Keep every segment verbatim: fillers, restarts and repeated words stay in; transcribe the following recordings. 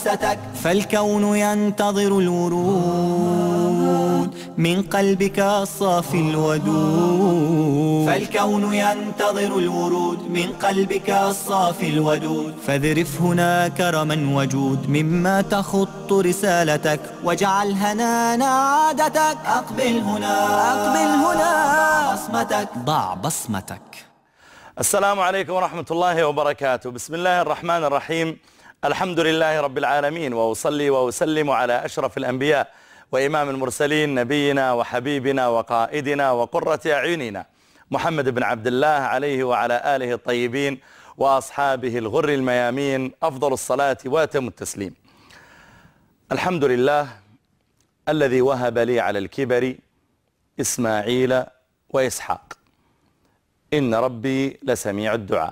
مؤسستك. فالكون ينتظر الورود من قلبك الصافي الودود. فالكون ينتظر الورود من قلبك الصافي الودود. فاذرف هنا كرما وجود مما تخط رسالتك، واجعل هنانا عادتك. أقبل هنا أقبل هنا بصمتك، ضع بصمتك. السلام عليكم ورحمة الله وبركاته. بسم الله الرحمن الرحيم. الحمد لله رب العالمين، وأصلي وأسلم على أشرف الأنبياء وإمام المرسلين، نبينا وحبيبنا وقائدنا وقرة أعيننا محمد بن عبد الله عليه وعلى آله الطيبين وأصحابه الغر الميامين أفضل الصلاة وأتم التسليم. الحمد لله الذي وهب لي على الكبر إسماعيل وإسحاق، إن ربي لسميع الدعاء.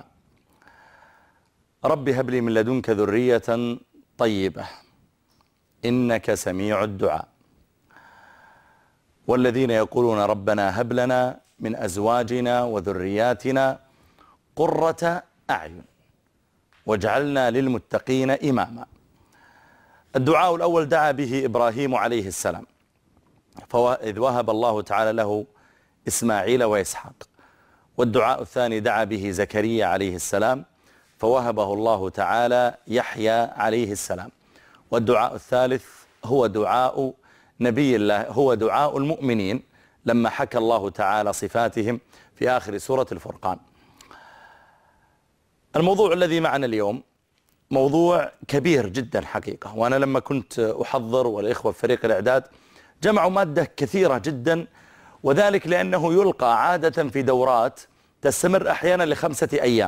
ربي هب لي من لدنك ذرية طيبة إنك سميع الدعاء. والذين يقولون ربنا هب لنا من أزواجنا وذرياتنا قرة أعين واجعلنا للمتقين إماما. الدعاء الأول دعا به إبراهيم عليه السلام، إذ وهب الله تعالى له إسماعيل وإسحاق. والدعاء الثاني دعا به زكريا عليه السلام، فوهبه الله تعالى يحيى عليه السلام. والدعاء الثالث هو دعاء نبي الله، هو دعاء المؤمنين لما حكى الله تعالى صفاتهم في آخر سورة الفرقان. الموضوع الذي معنا اليوم موضوع كبير جدا حقيقة، وأنا لما كنت أحضر والإخوة في فريق الإعداد جمعوا مادة كثيرة جدا، وذلك لأنه يلقى عادة في دورات تستمر أحيانا لخمسة أيام.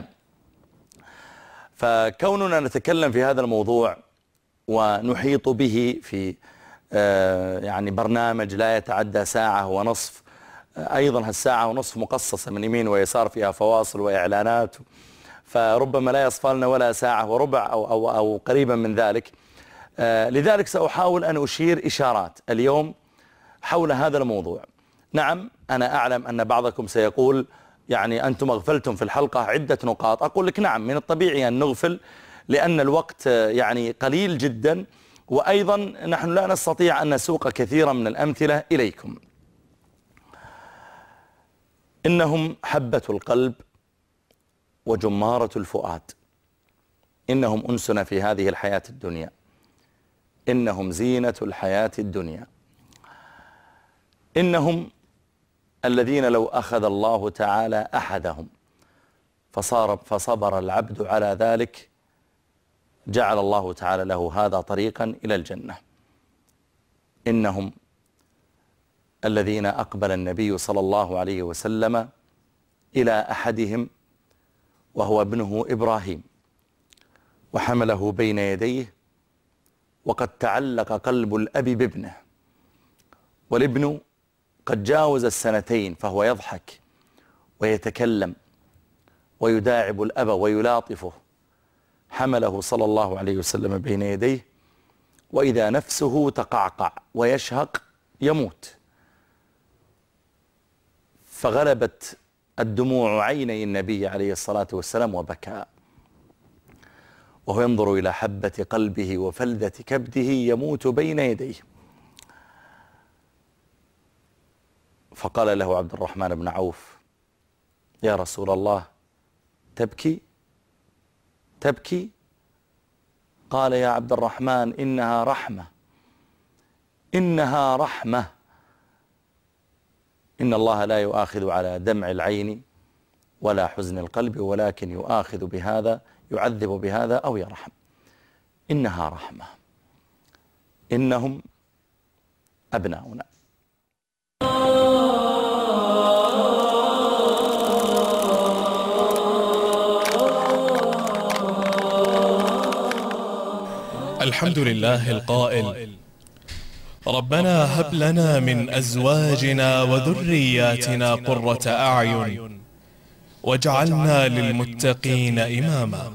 فكوننا نتكلم في هذا الموضوع ونحيط به في يعني برنامج لا يتعدى ساعة ونصف، أيضا هالساعة ونصف مقصصة من يمين ويسار فيها فواصل وإعلانات، فربما لا يصفلنا ولا ساعة وربع أو, أو, أو قريبا من ذلك. لذلك سأحاول أن أشير إشارات اليوم حول هذا الموضوع. نعم أنا أعلم أن بعضكم سيقول يعني أنتم أغفلتم في الحلقة عدة نقاط. أقول لك نعم، من الطبيعي أن نغفل لأن الوقت يعني قليل جدا، وأيضا نحن لا نستطيع أن نسوق كثيرا من الأمثلة إليكم. إنهم حبة القلب وجمارة الفؤاد، إنهم أنسنا في هذه الحياة الدنيا، إنهم زينة الحياة الدنيا، إنهم الذين لو أخذ الله تعالى أحدهم فصار فصبر العبد على ذلك جعل الله تعالى له هذا طريقا إلى الجنة. إنهم الذين أقبل النبي صلى الله عليه وسلم إلى أحدهم وهو ابنه إبراهيم، وحمله بين يديه، وقد تعلق قلب الأب بابنه، والابن قد جاوز السنتين فهو يضحك ويتكلم ويداعب الأب ويلاطفه. حمله صلى الله عليه وسلم بين يديه، وإذا نفسه تقعقع ويشهق يموت، فغلبت الدموع عيني النبي عليه الصلاة والسلام وبكى، وهو ينظر إلى حبة قلبه وفلذة كبده يموت بين يديه. فقال له عبد الرحمن بن عوف: يا رسول الله تبكي تبكي؟ قال: يا عبد الرحمن إنها رحمة، إنها رحمة. إن الله لا يؤاخذ على دمع العين ولا حزن القلب، ولكن يؤاخذ بهذا، يعذب بهذا أو يرحم. إنها رحمة. إنهم أبناؤنا. الحمد لله القائل: ربنا هب لنا من أزواجنا وذرياتنا قرة أعين واجعلنا للمتقين إماما.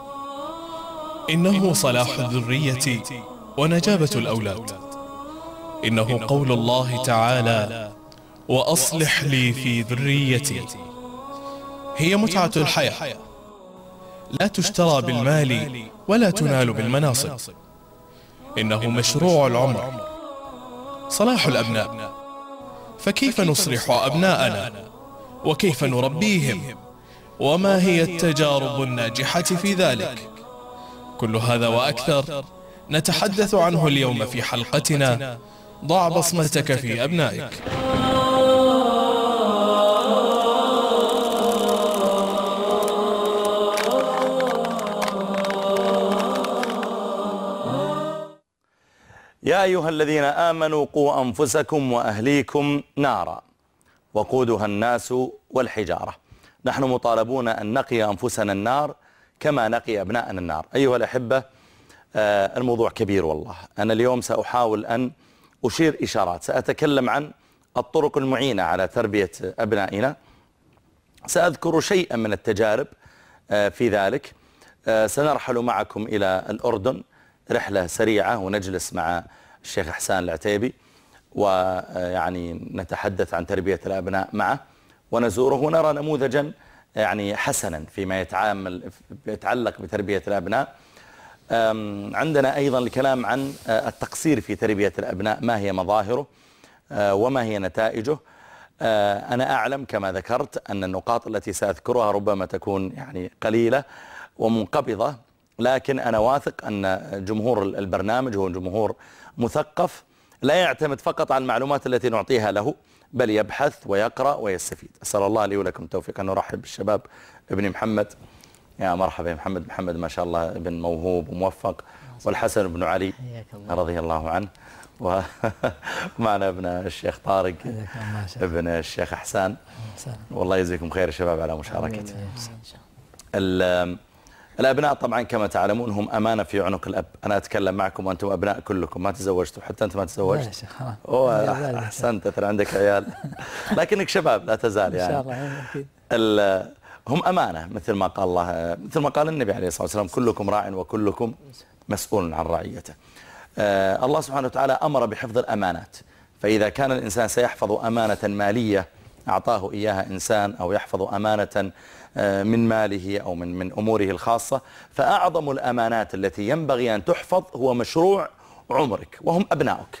إنه صلاح الذرية ونجابة الأولاد. إنه قول الله تعالى: وأصلح لي في ذريتي. هي متعة الحياة، لا تشترى بالمال ولا تنال بالمناصب. إنه مشروع العمر صلاح الأبناء. فكيف نصلح أبناءنا وكيف نربيهم وما هي التجارب الناجحة في ذلك؟ كل هذا وأكثر نتحدث عنه اليوم في حلقتنا ضع بصمتك في أبنائك. يا أيها الذين آمنوا قوا أنفسكم وأهليكم نارا وقودها الناس والحجارة. نحن مطالبون أن نقي أنفسنا النار كما نقي أبناءنا النار. أيها الأحبة، الموضوع كبير والله. أنا اليوم سأحاول أن أشير إشارات، سأتكلم عن الطرق المعينة على تربية أبنائنا، سأذكر شيئا من التجارب في ذلك. سنرحل معكم إلى الأردن رحلة سريعة ونجلس مع الشيخ إحسان العتيبي ويعني نتحدث عن تربية الأبناء معه ونزوره ونرى نموذجا يعني حسنا فيما يتعامل يتعلق بتربية الأبناء. عندنا أيضا الكلام عن التقصير في تربية الأبناء، ما هي مظاهره وما هي نتائجه. أنا أعلم كما ذكرت أن النقاط التي سأذكرها ربما تكون يعني قليلة ومنقبضة، لكن أنا واثق أن جمهور البرنامج هو جمهور مثقف لا يعتمد فقط على المعلومات التي نعطيها له، بل يبحث ويقرأ ويستفيد. أسأل الله لي ولكم التوفيق. أن نرحب بالشباب. ابني محمد، يا مرحبا يا محمد. محمد ما شاء الله ابن موهوب وموفق، والحسن بن علي رضي الله عنه، ومعنا ابن الشيخ طارق ابن الشيخ إحسان. والله يجزيكم خير شباب على مشاركته. الأبناء طبعا كما تعلمون هم أمانة في عنق الأب. أنا أتكلم معكم وأنتم أبناء كلكم، ما تزوجتوا، حتى أنت ما تزوجت. أوه أحسنت، ترى عندك عيال لكنك شباب لا تزال يعني. إن شاء الله. هم أمانة مثل ما قال الله، مثل ما قال النبي عليه الصلاة والسلام: كلكم راع وكلكم مسؤول عن رعيته. آه الله سبحانه وتعالى أمر بحفظ الأمانات، فإذا كان الإنسان سيحفظ أمانة مالية أعطاه إياها إنسان، أو يحفظ أمانة من ماله أو من من أموره الخاصة، فأعظم الأمانات التي ينبغي أن تحفظ هو مشروع عمرك وهم أبنائك.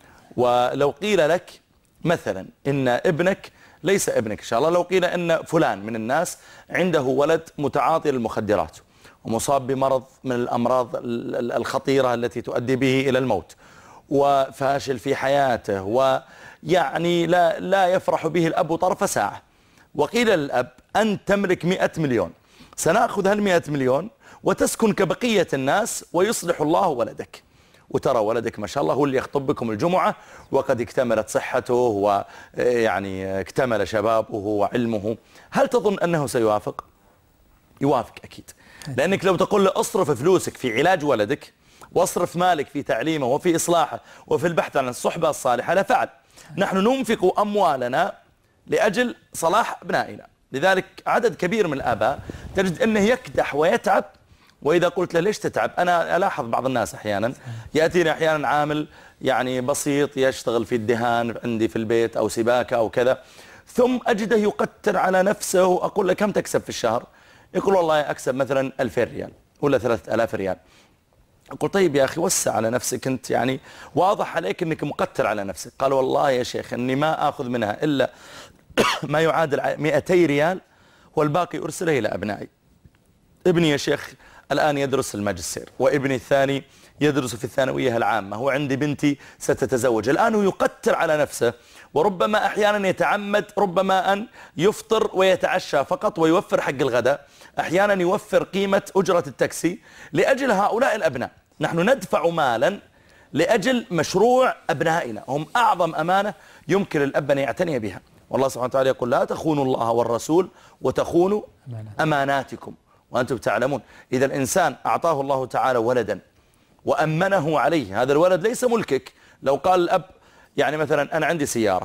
ولو قيل لك مثلا إن ابنك ليس ابنك إن شاء الله، لو قيل إن فلان من الناس عنده ولد متعاطي للمخدرات ومصاب بمرض من الأمراض الخطيرة التي تؤدي به إلى الموت وفاشل في حياته ويعني لا لا يفرح به الأب طرف ساعة، وقيل للأب: أن تملك مئة مليون، سنأخذ هالمئة مليون وتسكن كبقية الناس ويصلح الله ولدك، وترى ولدك ما شاء الله هو اللي يخطب بكم الجمعة وقد اكتملت صحته ويعني اكتمل شبابه وعلمه، هل تظن أنه سيوافق؟ يوافق أكيد. لأنك لو تقول له أصرف فلوسك في علاج ولدك واصرف مالك في تعليمه وفي إصلاحه وفي البحث عن الصحبة الصالحة لفعل. نحن ننفق أموالنا لأجل صلاح أبنائنا، لذلك عدد كبير من الآباء تجد أنه يكدح ويتعب، وإذا قلت له ليش تتعب؟ أنا ألاحظ بعض الناس أحيانا يأتيني أحيانا عامل يعني بسيط يشتغل في الدهان عندي في البيت أو سباكة أو كذا، ثم أجده يقتر على نفسه وأقول له كم تكسب في الشهر؟ يقول والله أكسب مثلا ألفين ريال ولا ثلاثة آلاف ريال. أقول طيب يا أخي وسع على نفسك أنت، يعني واضح عليك أنك مقتر على نفسك. قال والله يا شيخ أني ما أخذ منها إلا ما يعادل مئتي ريال والباقي أرسله إلى أبنائي. ابني يا شيخ الآن يدرس الماجستير، وابني الثاني يدرس في الثانوية العامة، وعندي بنتي ستتزوج. الآن هو يقتر على نفسه، وربما أحيانا يتعمد ربما أن يفطر ويتعشى فقط ويوفر حق الغداء، أحيانا يوفر قيمة أجرة التاكسي لأجل هؤلاء الأبناء. نحن ندفع مالا لأجل مشروع أبنائنا، هم أعظم أمانة يمكن الأب أن يعتني بها. والله سبحانه وتعالى يقول: لا تخونوا الله والرسول وتخونوا أماناتكم وأنتم تعلمون. إذا الإنسان أعطاه الله تعالى ولدا وأمنه عليه، هذا الولد ليس ملكك. لو قال الأب يعني مثلا أنا عندي سيارة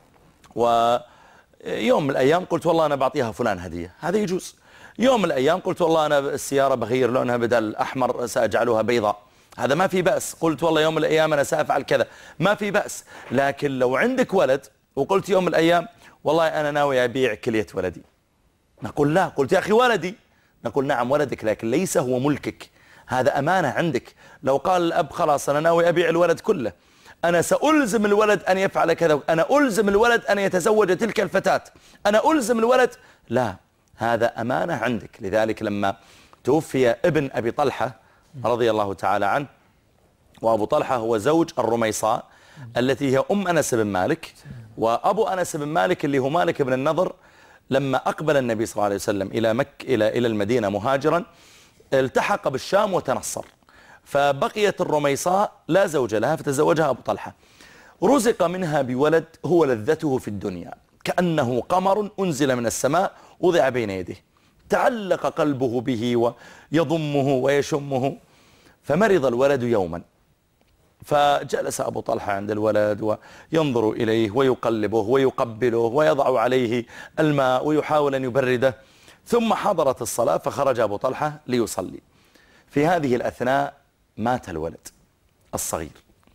ويوم من الأيام قلت والله أنا بعطيها فلان هدية، هذا يجوز. يوم من الأيام قلت والله أنا السيارة بغير لونها بدل أحمر سأجعلها بيضاء، هذا ما في بأس. قلت والله يوم من الأيام أنا سأفعل كذا، ما في بأس. لكن لو عندك ولد وقلت يوم من الأيام والله أنا ناوي أبيع كلية ولدي، نقول لا. قلت يا أخي ولدي، نقول نعم ولدك، لكن ليس هو ملكك، هذا أمانة عندك. لو قال الأب خلاص أنا ناوي أبيع الولد كله، أنا سألزم الولد أن يفعل كذا، أنا ألزم الولد أن يتزوج تلك الفتاة، أنا ألزم الولد، لا، هذا أمانة عندك. لذلك لما توفي ابن أبي طلحة رضي الله تعالى عنه، وأبو طلحة هو زوج الرميصاء التي هي أم أنس بن مالك، وأبو أنس بن مالك اللي هو مالك بن النضر، لما أقبل النبي صلى الله عليه وسلم إلى مكة إلى إلى المدينة مهاجرا، التحق بالشام وتنصر، فبقيت الرميصاء لا زوج لها فتزوجها أبو طلحة، رزق منها بولد هو لذته في الدنيا، كأنه قمر أنزل من السماء وضع بين يديه، تعلق قلبه به ويضمه ويشمه. فمرض الولد يوما، فجلس أبو طلحة عند الولد وينظر إليه ويقلبه ويقبله ويضع عليه الماء ويحاول أن يبرده، ثم حضرت الصلاة فخرج أبو طلحة ليصلي. في هذه الأثناء مات الولد الصغير،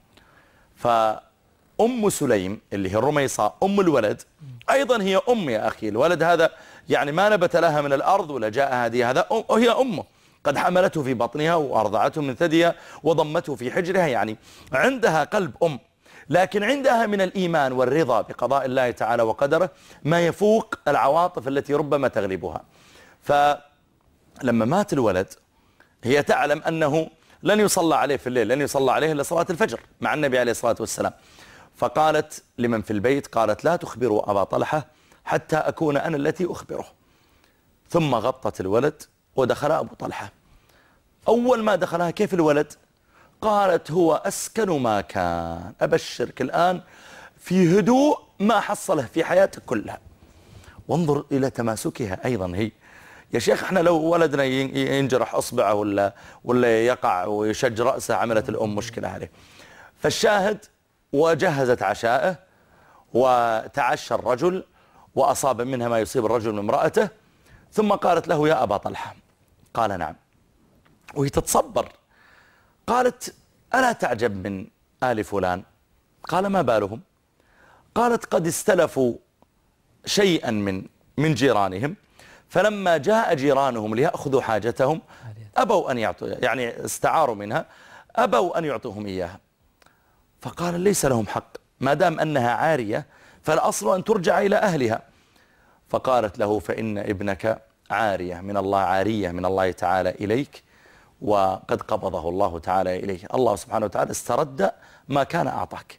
فأم سليم اللي هي الرميصاء أم الولد أيضا هي أم يا أخي، الولد هذا يعني ما نبت لها من الأرض ولا جاء هذه، هذا أم هي أمه، قد حملته في بطنها وأرضعته من ثديها وضمته في حجرها، يعني عندها قلب أم، لكن عندها من الإيمان والرضا بقضاء الله تعالى وقدره ما يفوق العواطف التي ربما تغلبها. فلما مات الولد هي تعلم أنه لن يصلى عليه في الليل، لن يصلى عليه إلا صلاة الفجر مع النبي عليه الصلاة والسلام، فقالت لمن في البيت، قالت لا تخبروا أبا طلحة حتى أكون أنا التي أخبره. ثم غطت الولد ودخل أبو طلحة. أول ما دخلها كيف الولد؟ قالت هو أسكن ما كان، أبشرك الآن في هدوء ما حصله في حياتك كلها. وانظر إلى تماسكها أيضا هي. يا شيخ احنا لو ولدنا ينجرح أصبعه ولا, ولا يقع ويشج رأسه عملت الأم مشكلة عليه. فالشاهد وجهزت عشائه وتعشى الرجل وأصاب منها ما يصيب الرجل من امرأته، ثم قالت له يا أبا طلحة، قال نعم، وهي تتصبر. قالت ألا تعجب من آل فلان؟ قال ما بالهم؟ قالت قد استلفوا شيئا من من جيرانهم، فلما جاء جيرانهم ليأخذوا حاجتهم أبوا أن يعطوا، يعني استعاروا منها، أبوا أن يعطوهم إياها. فقال ليس لهم حق، ما دام أنها عارية فالأصل أن ترجع إلى أهلها. فقالت له فإن ابنك عارية من الله، عارية من الله تعالى إليك، وقد قبضه الله تعالى إليه، الله سبحانه وتعالى استرد ما كان أعطاك.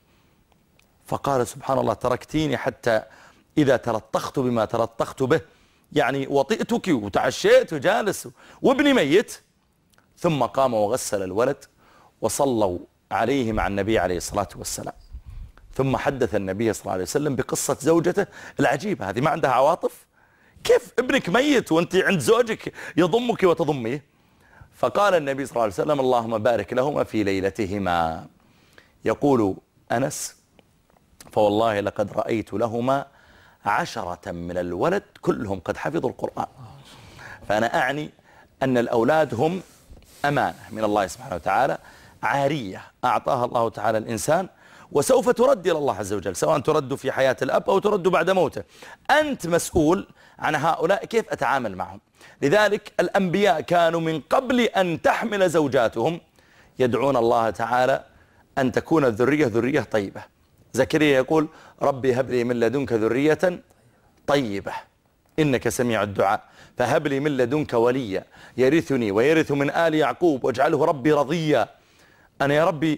فقال سبحان الله تركتيني حتى إذا تلطخت بما تلطخت به، يعني وطئتك وتعشيت وجالس وابني ميت. ثم قام وغسل الولد وصلوا عليه مع النبي عليه الصلاة والسلام. ثم حدث النبي صلى الله عليه وسلم بقصة زوجته العجيبة هذه، ما عندها عواطف، كيف ابنك ميت وانت عند زوجك يضمك وتضميه؟ فقال النبي صلى الله عليه وسلم اللهم بارك لهما في ليلتهما. يقول أنس فوالله لقد رأيت لهما عشرة من الولد كلهم قد حفظوا القرآن. فأنا أعني أن الأولاد هم أمانة من الله سبحانه وتعالى، عارية أعطاها الله تعالى الإنسان، وسوف ترد إلى الله عز وجل، سواء ترد في حياة الأب أو ترد بعد موته. أنت مسؤول عن هؤلاء كيف أتعامل معهم. لذلك الأنبياء كانوا من قبل أن تحمل زوجاتهم يدعون الله تعالى أن تكون الذرية ذرية طيبة. زكريا يقول ربي هب لي من لدنك ذرية طيبة إنك سميع الدعاء، فهب لي من لدنك وليا يرثني ويرث من آل يعقوب واجعله ربي رضيا. أنا يا ربي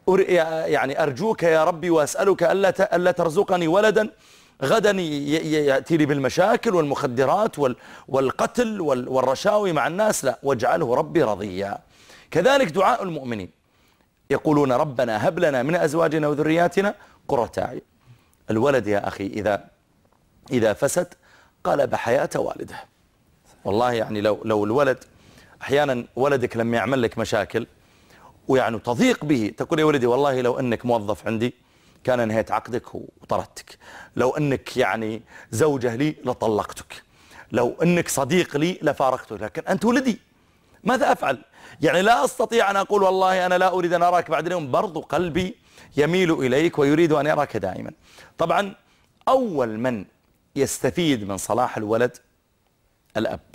يعني أرجوك يا ربي وأسألك ألا ألا ترزقني ولدا غدا يأتي لي بالمشاكل والمخدرات والقتل والرشاوي مع الناس، لا، واجعله ربي رضيا. كذلك دعاء المؤمنين يقولون ربنا هب لنا من أزواجنا وذرياتنا قرة أعين. الولد يا أخي إذا إذا فسد قلب حياة والده. والله يعني لو لو الولد أحيانا ولدك لما يعمل لك مشاكل ويعني تضيق به، تقول يا ولدي والله لو أنك موظف عندي كان انهيت عقدك وطردتك، لو أنك يعني زوجة لي لطلقتك، لو أنك صديق لي لفارقتك، لكن أنت ولدي ماذا أفعل؟ يعني لا أستطيع أن أقول والله أنا لا أريد أن أراك بعد اليوم، برضو قلبي يميل إليك ويريد أن يراك دائما. طبعا أول من يستفيد من صلاح الولد الأب،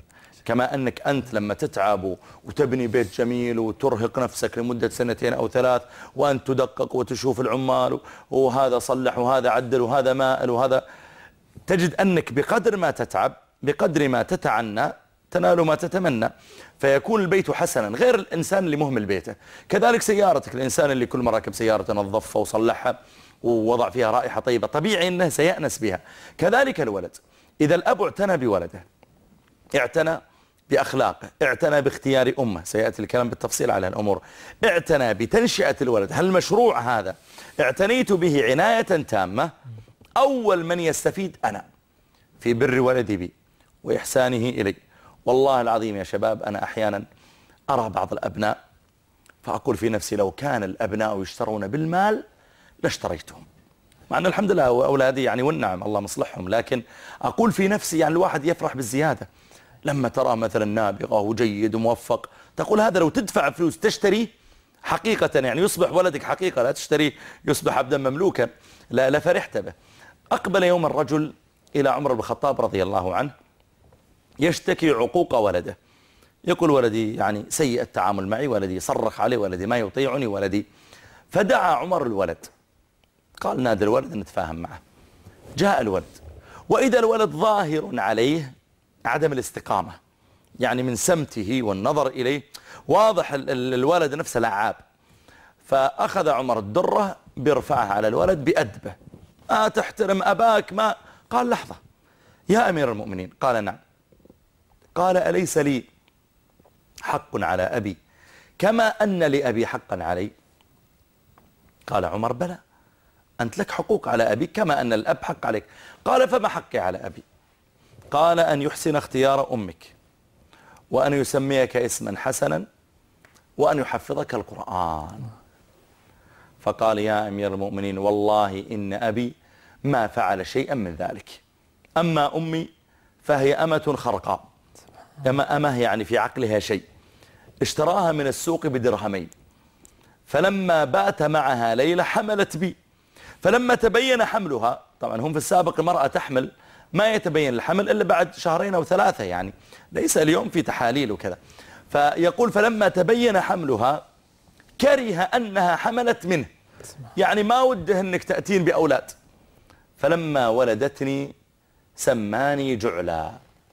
كما أنك أنت لما تتعب وتبني بيت جميل وترهق نفسك لمدة سنتين أو ثلاث وأنت تدقق وتشوف العمال وهذا صلح وهذا عدل وهذا مائل وهذا، تجد أنك بقدر ما تتعب بقدر ما تتعنى تنال ما تتمنى، فيكون البيت حسنا، غير الإنسان اللي مهمل بيته. كذلك سيارتك، الإنسان اللي كل مرة ركب سيارته نظفها وصلحها ووضع فيها رائحة طيبة طبيعي أنه سيأنس بها. كذلك الولد، إذا الأب اعتنى بولده، اعتنى بأخلاقه، اعتنى باختيار أمه، سيأتي الكلام بالتفصيل على الأمور، اعتنى بتنشئة الولد، هالمشروع هذا اعتنيت به عناية تامة، أول من يستفيد أنا في بر ولدي بي وإحسانه إلي. والله العظيم يا شباب أنا أحيانا أرى بعض الأبناء فأقول في نفسي لو كان الأبناء يشترون بالمال لاشتريتهم، مع أن الحمد لله أولادي يعني والنعم الله مصلحهم، لكن أقول في نفسي يعني الواحد يفرح بالزيادة لما ترى مثلا نابغة وجيد وموفق، تقول هذا لو تدفع فلوس تشتري حقيقة يعني يصبح ولدك حقيقة، لا تشتري يصبح عبدا مملوكا، لا لفرحت به. أقبل يوم الرجل إلى عمر بن الخطاب رضي الله عنه يشتكي عقوق ولده، يقول ولدي يعني سيء التعامل معي، ولدي صرخ علي، ولدي ما يطيعني، ولدي. فدعا عمر الولد، قال نادى الولد نتفاهم معه. جاء الولد وإذا الولد ظاهر عليه عدم الاستقامة، يعني من سمته والنظر إليه واضح الولد نفسه لعاب. فأخذ عمر الدرة بيرفعها على الولد بأدبه، آه تحترم أباك ما؟ قال لحظة يا أمير المؤمنين. قال نعم. قال أليس لي حق على أبي كما أن لأبي حقا علي؟ قال عمر بلى، أنت لك حقوق على أبي كما أن الأب حق عليك. قال فما حقي على أبي؟ قال أن يحسن اختيار أمك، وأن يسميك اسما حسنا، وأن يحفظك القرآن. فقال يا أمير المؤمنين والله إن أبي ما فعل شيئا من ذلك، أما أمي فهي أمة خرقاء، أما أمه يعني في عقلها شيء، اشتراها من السوق بدرهمين، فلما بات معها ليلة حملت بي، فلما تبين حملها، طبعا هم في السابق المرأة تحمل ما يتبين الحمل إلا بعد شهرين أو ثلاثة، يعني ليس اليوم في تحاليل وكذا. فيقول فلما تبين حملها كره أنها حملت منه، يعني ما وده أنك تأتين بأولاد، فلما ولدتني سماني جعلا.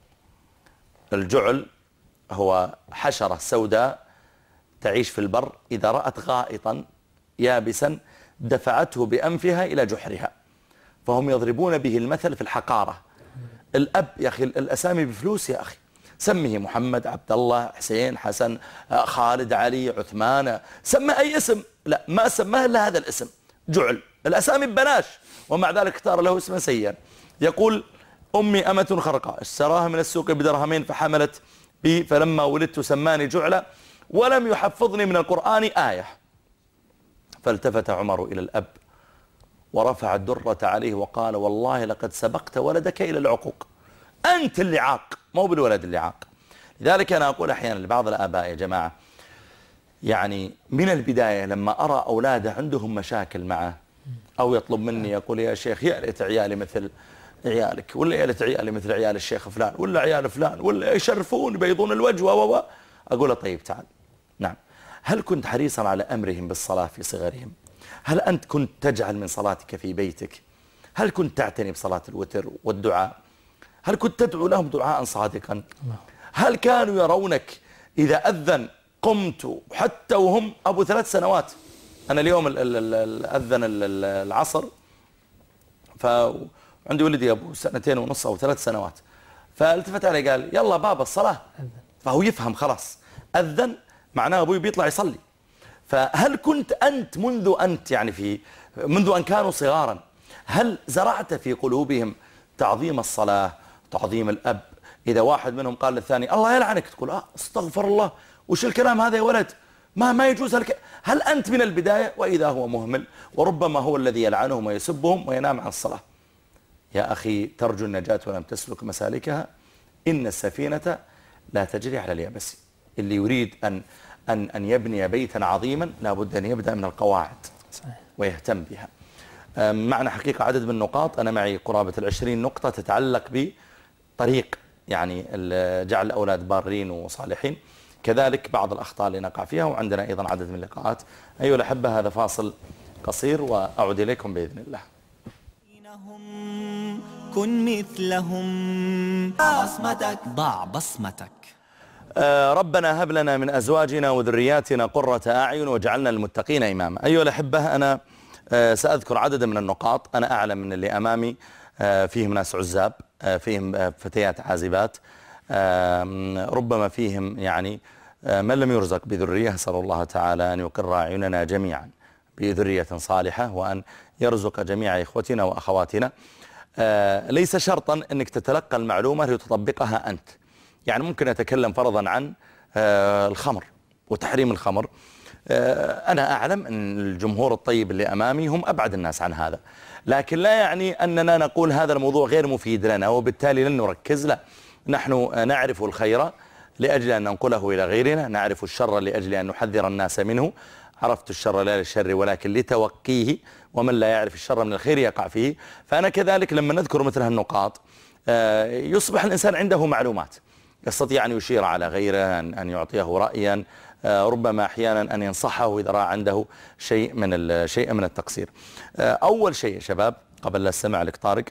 الجعل هو حشرة سوداء تعيش في البر، إذا رأت غائطا يابسا دفعته بأنفها إلى جحرها، فهم يضربون به المثل في الحقارة. الأب يا أخي الأسامي بفلوس يا أخي، سمه محمد، عبد الله، حسين، حسن، خالد، علي، عثمان، سمى أي اسم، لا ما سماه إلا هذا الاسم جعل، الأسامي ببلاش، ومع ذلك اختار له اسما سيئا. يقول أمي أمة خرقاء اشتراها من السوق بدرهمين فحملت بي، فلما ولدت سماني جعلا ولم يحفظني من القرآن آية. فالتفت عمر إلى الأب ورفع الدرة عليه وقال والله لقد سبقت ولدك إلى العقوق، أنت اللي عاق مو بالولد اللي عاق. لذلك أنا أقول أحيانا لبعض الآباء يا جماعة، يعني من البداية لما أرى أولاده عندهم مشاكل معه أو يطلب مني يقول يا شيخ يا ليت عيالي مثل عيالك، ولا يا ليت عيالي مثل عيال الشيخ فلان، ولا عيال فلان، ولا يشرفون يبيضون الوجه و أقول له طيب تعال، نعم هل كنت حريصا على أمرهم بالصلاة في صغرهم؟ هل أنت كنت تجعل من صلاتك في بيتك؟ هل كنت تعتني بصلاة الوتر والدعاء؟ هل كنت تدعو لهم دعاء صادقا؟ هل كانوا يرونك إذا أذن قمت حتى وهم أبو ثلاث سنوات؟ أنا اليوم أذن العصر فعندي ولدي أبو سنتين ونص أو ثلاث سنوات، فالتفت علي قال يلا بابا الصلاة، فهو يفهم خلاص أذن معناه أبوي بيطلع يصلي. فهل كنت أنت منذ أنت يعني في منذ أن كانوا صغارا هل زرعت في قلوبهم تعظيم الصلاة، تعظيم الأب؟ إذا واحد منهم قال للثاني الله يلعنك تقول آه استغفر الله، وش الكلام هذا يا ولد، ما ما يجوز هالك... هل أنت من البداية؟ وإذا هو مهمل وربما هو الذي يلعنهم ويسبهم وينام عن الصلاة. يا أخي ترجو النجاة ولم تسلك مسالكها، إن السفينة لا تجري على اليابس. اللي يريد أن أن أن يبني بيتا عظيما لابد أن يبدأ من القواعد ويهتم بها. معنا حقيقة عدد من النقاط، أنا معي قرابة العشرين نقطة تتعلق بطريق يعني جعل الأولاد بارين وصالحين، كذلك بعض الأخطاء اللي نقع فيها، وعندنا أيضا عدد من اللقاءات. أيها الأحبة، هذا فاصل قصير وأعود إليكم بإذن الله. كن مثلهم، بصمتك ضع بصمتك. آه ربنا هب لنا من أزواجنا وذرياتنا قرة أعين واجعلنا للمتقين إماما. أيها الأحبة، أنا آه سأذكر عددا من النقاط. أنا أعلم من اللي أمامي آه فيهم ناس عزاب، آه فيهم آه فتيات عازبات، آه ربما فيهم يعني آه من لم يرزق بذرية. أسأل الله تعالى أن يقر أعيننا جميعا بذرية صالحة، وأن يرزق جميع إخوتنا وأخواتنا. آه ليس شرطا أنك تتلقى المعلومة لتطبقها أنت. يعني ممكن أتكلم فرضا عن آه الخمر وتحريم الخمر. آه أنا أعلم أن الجمهور الطيب اللي أمامي هم أبعد الناس عن هذا، لكن لا يعني أننا نقول هذا الموضوع غير مفيد لنا وبالتالي لن نركز. لا، نحن نعرف الخير لأجل أن ننقله إلى غيرنا، نعرف الشر لأجل أن نحذر الناس منه. عرفت الشر لا للشر ولكن لتوقيه، ومن لا يعرف الشر من الخير يقع فيه. فأنا كذلك لما نذكر مثل هالنقاط يصبح الإنسان عنده معلومات، يستطيع أن يشير على غيره، أن يعطيه رأيا، ربما أحيانا أن ينصحه إذا رأى عنده شيء من شيء من التقصير. أول شيء يا شباب، قبل لا أستمع لك طارق،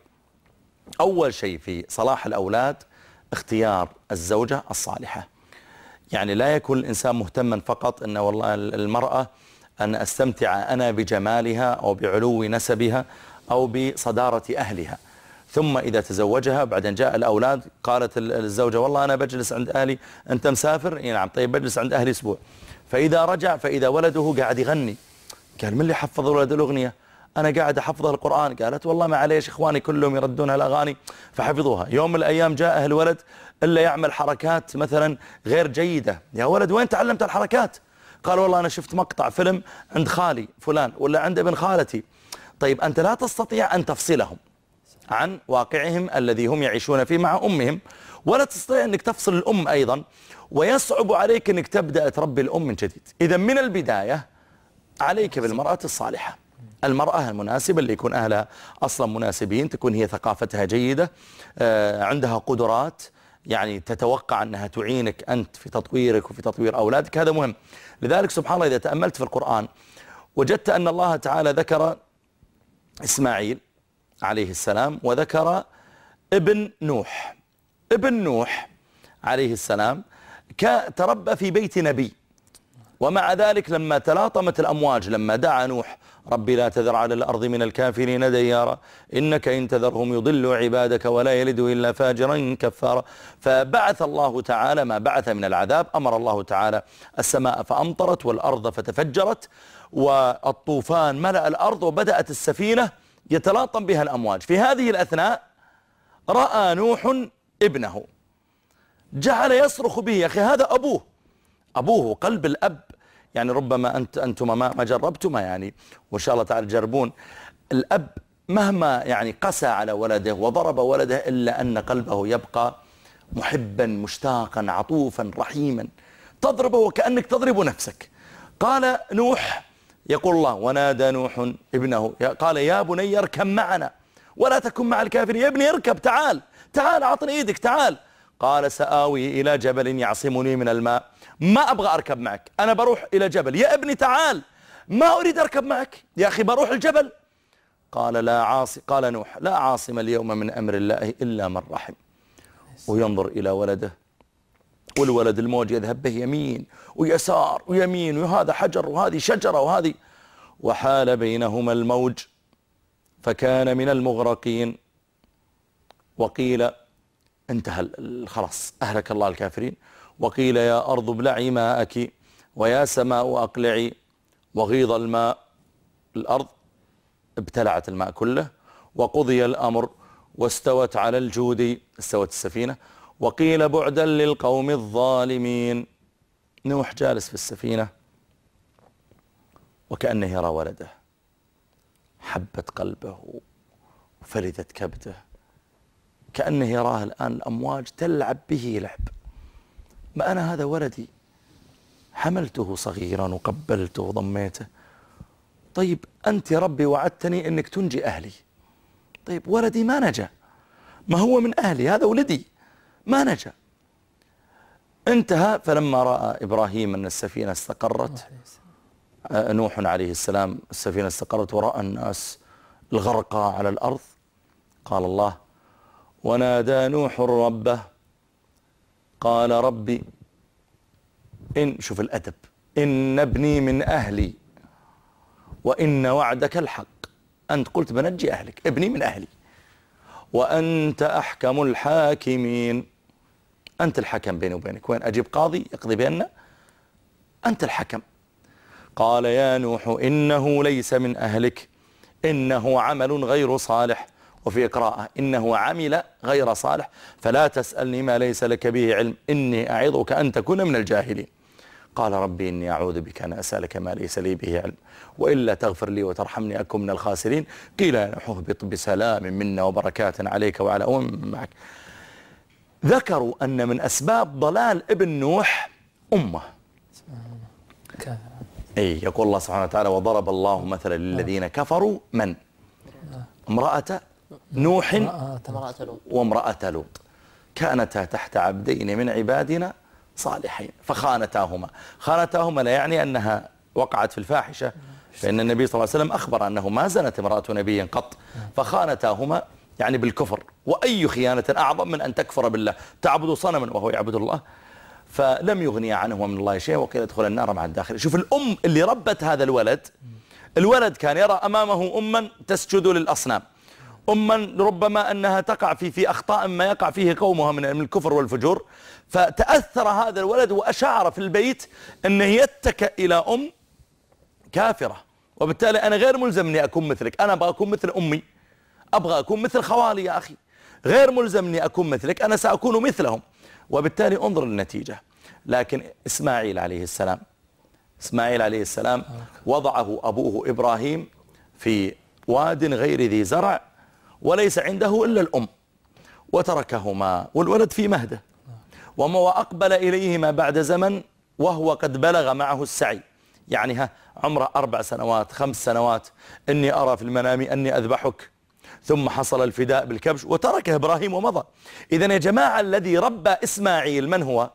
أول شيء في صلاح الأولاد اختيار الزوجة الصالحة. يعني لا يكون الإنسان مهتما فقط أن والله المرأة أن أستمتع أنا بجمالها أو بعلو نسبها أو بصدارة أهلها، ثم إذا تزوجها بعدين جاء الأولاد قالت الزوجة والله أنا بجلس عند أهلي. أنت مسافر؟ نعم. طيب بجلس عند أهلي أسبوع. فإذا رجع فإذا ولده قاعد يغني، قال من اللي حفظ ولد الأغنية؟ أنا قاعد أحفظ القرآن. قالت والله معليش إخواني كلهم يردونها الأغاني فحفظوها. يوم من الأيام جاء الولد إلا يعمل حركات مثلا غير جيدة. يا ولد وين تعلمت الحركات؟ قال والله أنا شفت مقطع فيلم عند خالي فلان ولا عند ابن خالتي. طيب أنت لا تستطيع أن تفصلهم عن واقعهم الذي هم يعيشون فيه مع أمهم، ولا تستطيع أنك تفصل الأم أيضا، ويصعب عليك أنك تبدأ تربي الأم من جديد. إذا من البداية عليك بالمرأة الصالحة، المرأة المناسبة اللي يكون أهلها أصلا مناسبين، تكون هي ثقافتها جيدة، عندها قدرات، يعني تتوقع أنها تعينك أنت في تطويرك وفي تطوير أولادك. هذا مهم. لذلك سبحان الله إذا تأملت في القرآن وجدت أن الله تعالى ذكر إسماعيل عليه السلام وذكر ابن نوح. ابن نوح عليه السلام تربى في بيت نبي، ومع ذلك لما تلاطمت الأمواج، لما دعا نوح ربي لا تذر على الأرض من الكافرين ديارا إنك إن تذرهم يضلوا عبادك ولا يلدوا إلا فاجرا كفارا، فبعث الله تعالى ما بعث من العذاب. أمر الله تعالى السماء فأمطرت والأرض فتفجرت والطوفان ملأ الأرض وبدأت السفينة يتلاطم بها الأمواج. في هذه الأثناء رأى نوح ابنه جعل يصرخ به. يا أخي هذا أبوه، أبوه قلب الأب. يعني ربما أنت أنتم ما جربتما يعني، وإن شاء الله تعالى تجربون. الأب مهما يعني قسى على ولده وضرب ولده إلا أن قلبه يبقى محبا مشتاقا عطوفا رحيما، تضربه وكأنك تضرب نفسك. قال نوح، يقول الله ونادى نوح ابنه قال يا بني اركب معنا ولا تكن مع الكافرين. يا ابني اركب، تعال تعال أعطني إيدك تعال. قال سآوي إلى جبل يعصمني من الماء. ما أبغى أركب معك، أنا بروح إلى جبل. يا ابني تعال، ما أريد أركب معك يا أخي، بروح الجبل. قال لا عاصي قال نوح لا عاصم اليوم من أمر الله إلا من رحم. وينظر إلى ولده والولد الموج يذهب به يمين ويسار ويمين، وهذا حجر وهذه شجرة وهذه، وحال بينهما الموج فكان من المغرقين. وقيل انتهى خلاص أهلك الله الكافرين. وقيل يا أرض ابلعي ماءك ويا سماء أقلعي. وغيض الماء، الأرض ابتلعت الماء كله. وقضي الأمر واستوت على الجود، استوت السفينة. وقيل بعدا للقوم الظالمين. نوح جالس في السفينة وكأنه يرى ولده، حبت قلبه وفلتت كبده، كأنه يراه الآن الأمواج تلعب به لعب. ما أنا هذا ولدي، حملته صغيرا وقبلته وضميته. طيب أنت يا ربي وعدتني أنك تنجي أهلي، طيب ولدي ما نجا، ما هو من أهلي، هذا ولدي، ما نجا. انتهى فلما رأى إبراهيم أن السفينة استقرت، نوح عليه السلام السفينة استقرت ورأى الناس الغرقى على الأرض، قال الله: ونادى نوح ربه قال ربي إن، شوف الأدب، إن ابني من أهلي وإن وعدك الحق، أنت قلت بنجي أهلك، ابني من أهلي، وأنت أحكم الحاكمين، أنت الحكم بيني وبينك، وين أجيب قاضي يقضي بيننا؟ أنت الحكم. قال يا نوح إنه ليس من أهلك إنه عمل غير صالح، وفي قراءة إنه عمل غير صالح، فلا تسألني ما ليس لك به علم إني أعظك أن تكون من الجاهلين. قال ربي إني أعوذ بك أن أسألك ما ليس لي به علم وإلا تغفر لي وترحمني أكن من الخاسرين. قيل يا نوح اهبط بسلام منا وبركات عليك وعلى أمم معك. ذكروا أن من أسباب ضلال ابن نوح أمه. أي يقول الله سبحانه وتعالى: وضرب الله مثلا للذين كفروا من امرأة نوح وامرأة لوط كانتا تحت عبدين من عبادنا صالحين فخانتاهما. خانتاهما لا يعني أنها وقعت في الفاحشة، فإن النبي صلى الله عليه وسلم أخبر أنه ما زنت امرأة نبي قط، فخانتاهما يعني بالكفر، وأي خيانة أعظم من أن تكفر بالله، تعبد صنما وهو يعبد الله، فلم يغني عنه من الله شيء وقيل ادخل النار مع الداخل. شوف الأم اللي ربت هذا الولد، الولد كان يرى أمامه أما تسجد للأصنام، أما ربما أنها تقع في في أخطاء ما يقع فيه قومها من الكفر والفجور، فتأثر هذا الولد وأشعر في البيت أنه يتكئ إلى أم كافرة، وبالتالي أنا غير ملزم أني أكون مثلك، أنا أبغى أكون مثل أمي، أبغى أكون مثل خوالي يا أخي، غير ملزم أني أكون مثلك، أنا سأكون مثلهم. وبالتالي انظر للنتيجة. لكن إسماعيل عليه السلام إسماعيل عليه السلام وضعه أبوه إبراهيم في واد غير ذي زرع وليس عنده إلا الأم، وتركهما والولد في مهده، وما وأقبل إليهما بعد زمن وهو قد بلغ معه السعي، يعني ها عمره أربع سنوات خمس سنوات، إني أرى في المنام أني أذبحك، ثم حصل الفداء بالكبش وتركه إبراهيم ومضى. إذن يا جماعة الذي ربى إسماعيل من هو؟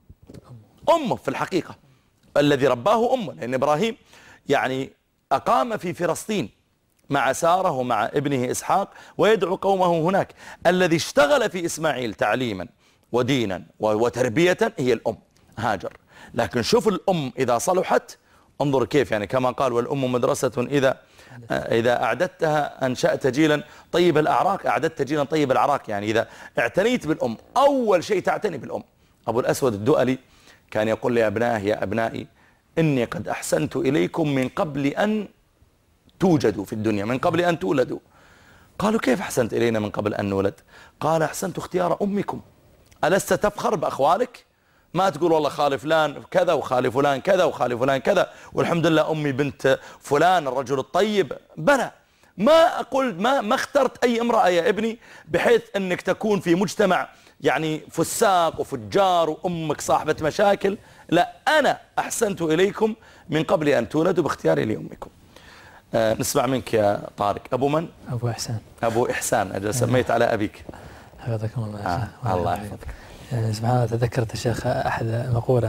أمه في الحقيقة، الذي رباه أمه، لأن إبراهيم يعني أقام في فلسطين مع سارة ومع ابنه إسحاق ويدعو قومه هناك. الذي اشتغل في إسماعيل تعليما ودينا وتربية هي الأم هاجر. لكن شوف الأم إذا صلحت انظر كيف، يعني كما قال: والأم مدرسة إذا إذا أعددتها أنشأت جيلا طيب الأعراق، أعددت جيلا طيب الأعراق، يعني إذا اعتنيت بالأم أول شيء تعتني بالأم. أبو الأسود الدؤلي كان يقول لأبنائه: يا أبنائي إني قد أحسنت إليكم من قبل أن توجدوا في الدنيا، من قبل أن تولدوا. قالوا: كيف أحسنت إلينا من قبل أن نولد؟ قال: أحسنت اختيار أمكم، ألست تفخر بأخوالك؟ ما تقول والله خالي فلان كذا وخالي فلان كذا وخالي فلان كذا والحمد لله أمي بنت فلان الرجل الطيب. بلى، ما أقول ما ما اخترت أي امرأة يا ابني بحيث أنك تكون في مجتمع يعني فساق وفجار وأمك صاحبة مشاكل، لا، أنا أحسنت إليكم من قبل أن تولدوا باختياري لأمكم. آه نسمع منك يا طارق. أبو من؟ أبو إحسان. أبو إحسان، أجل سميت على أبيك. حفظكم الله يا شيخ. آه الله يحفظك. يعني سبحان الله، تذكرت الشيخ أحد مقولة،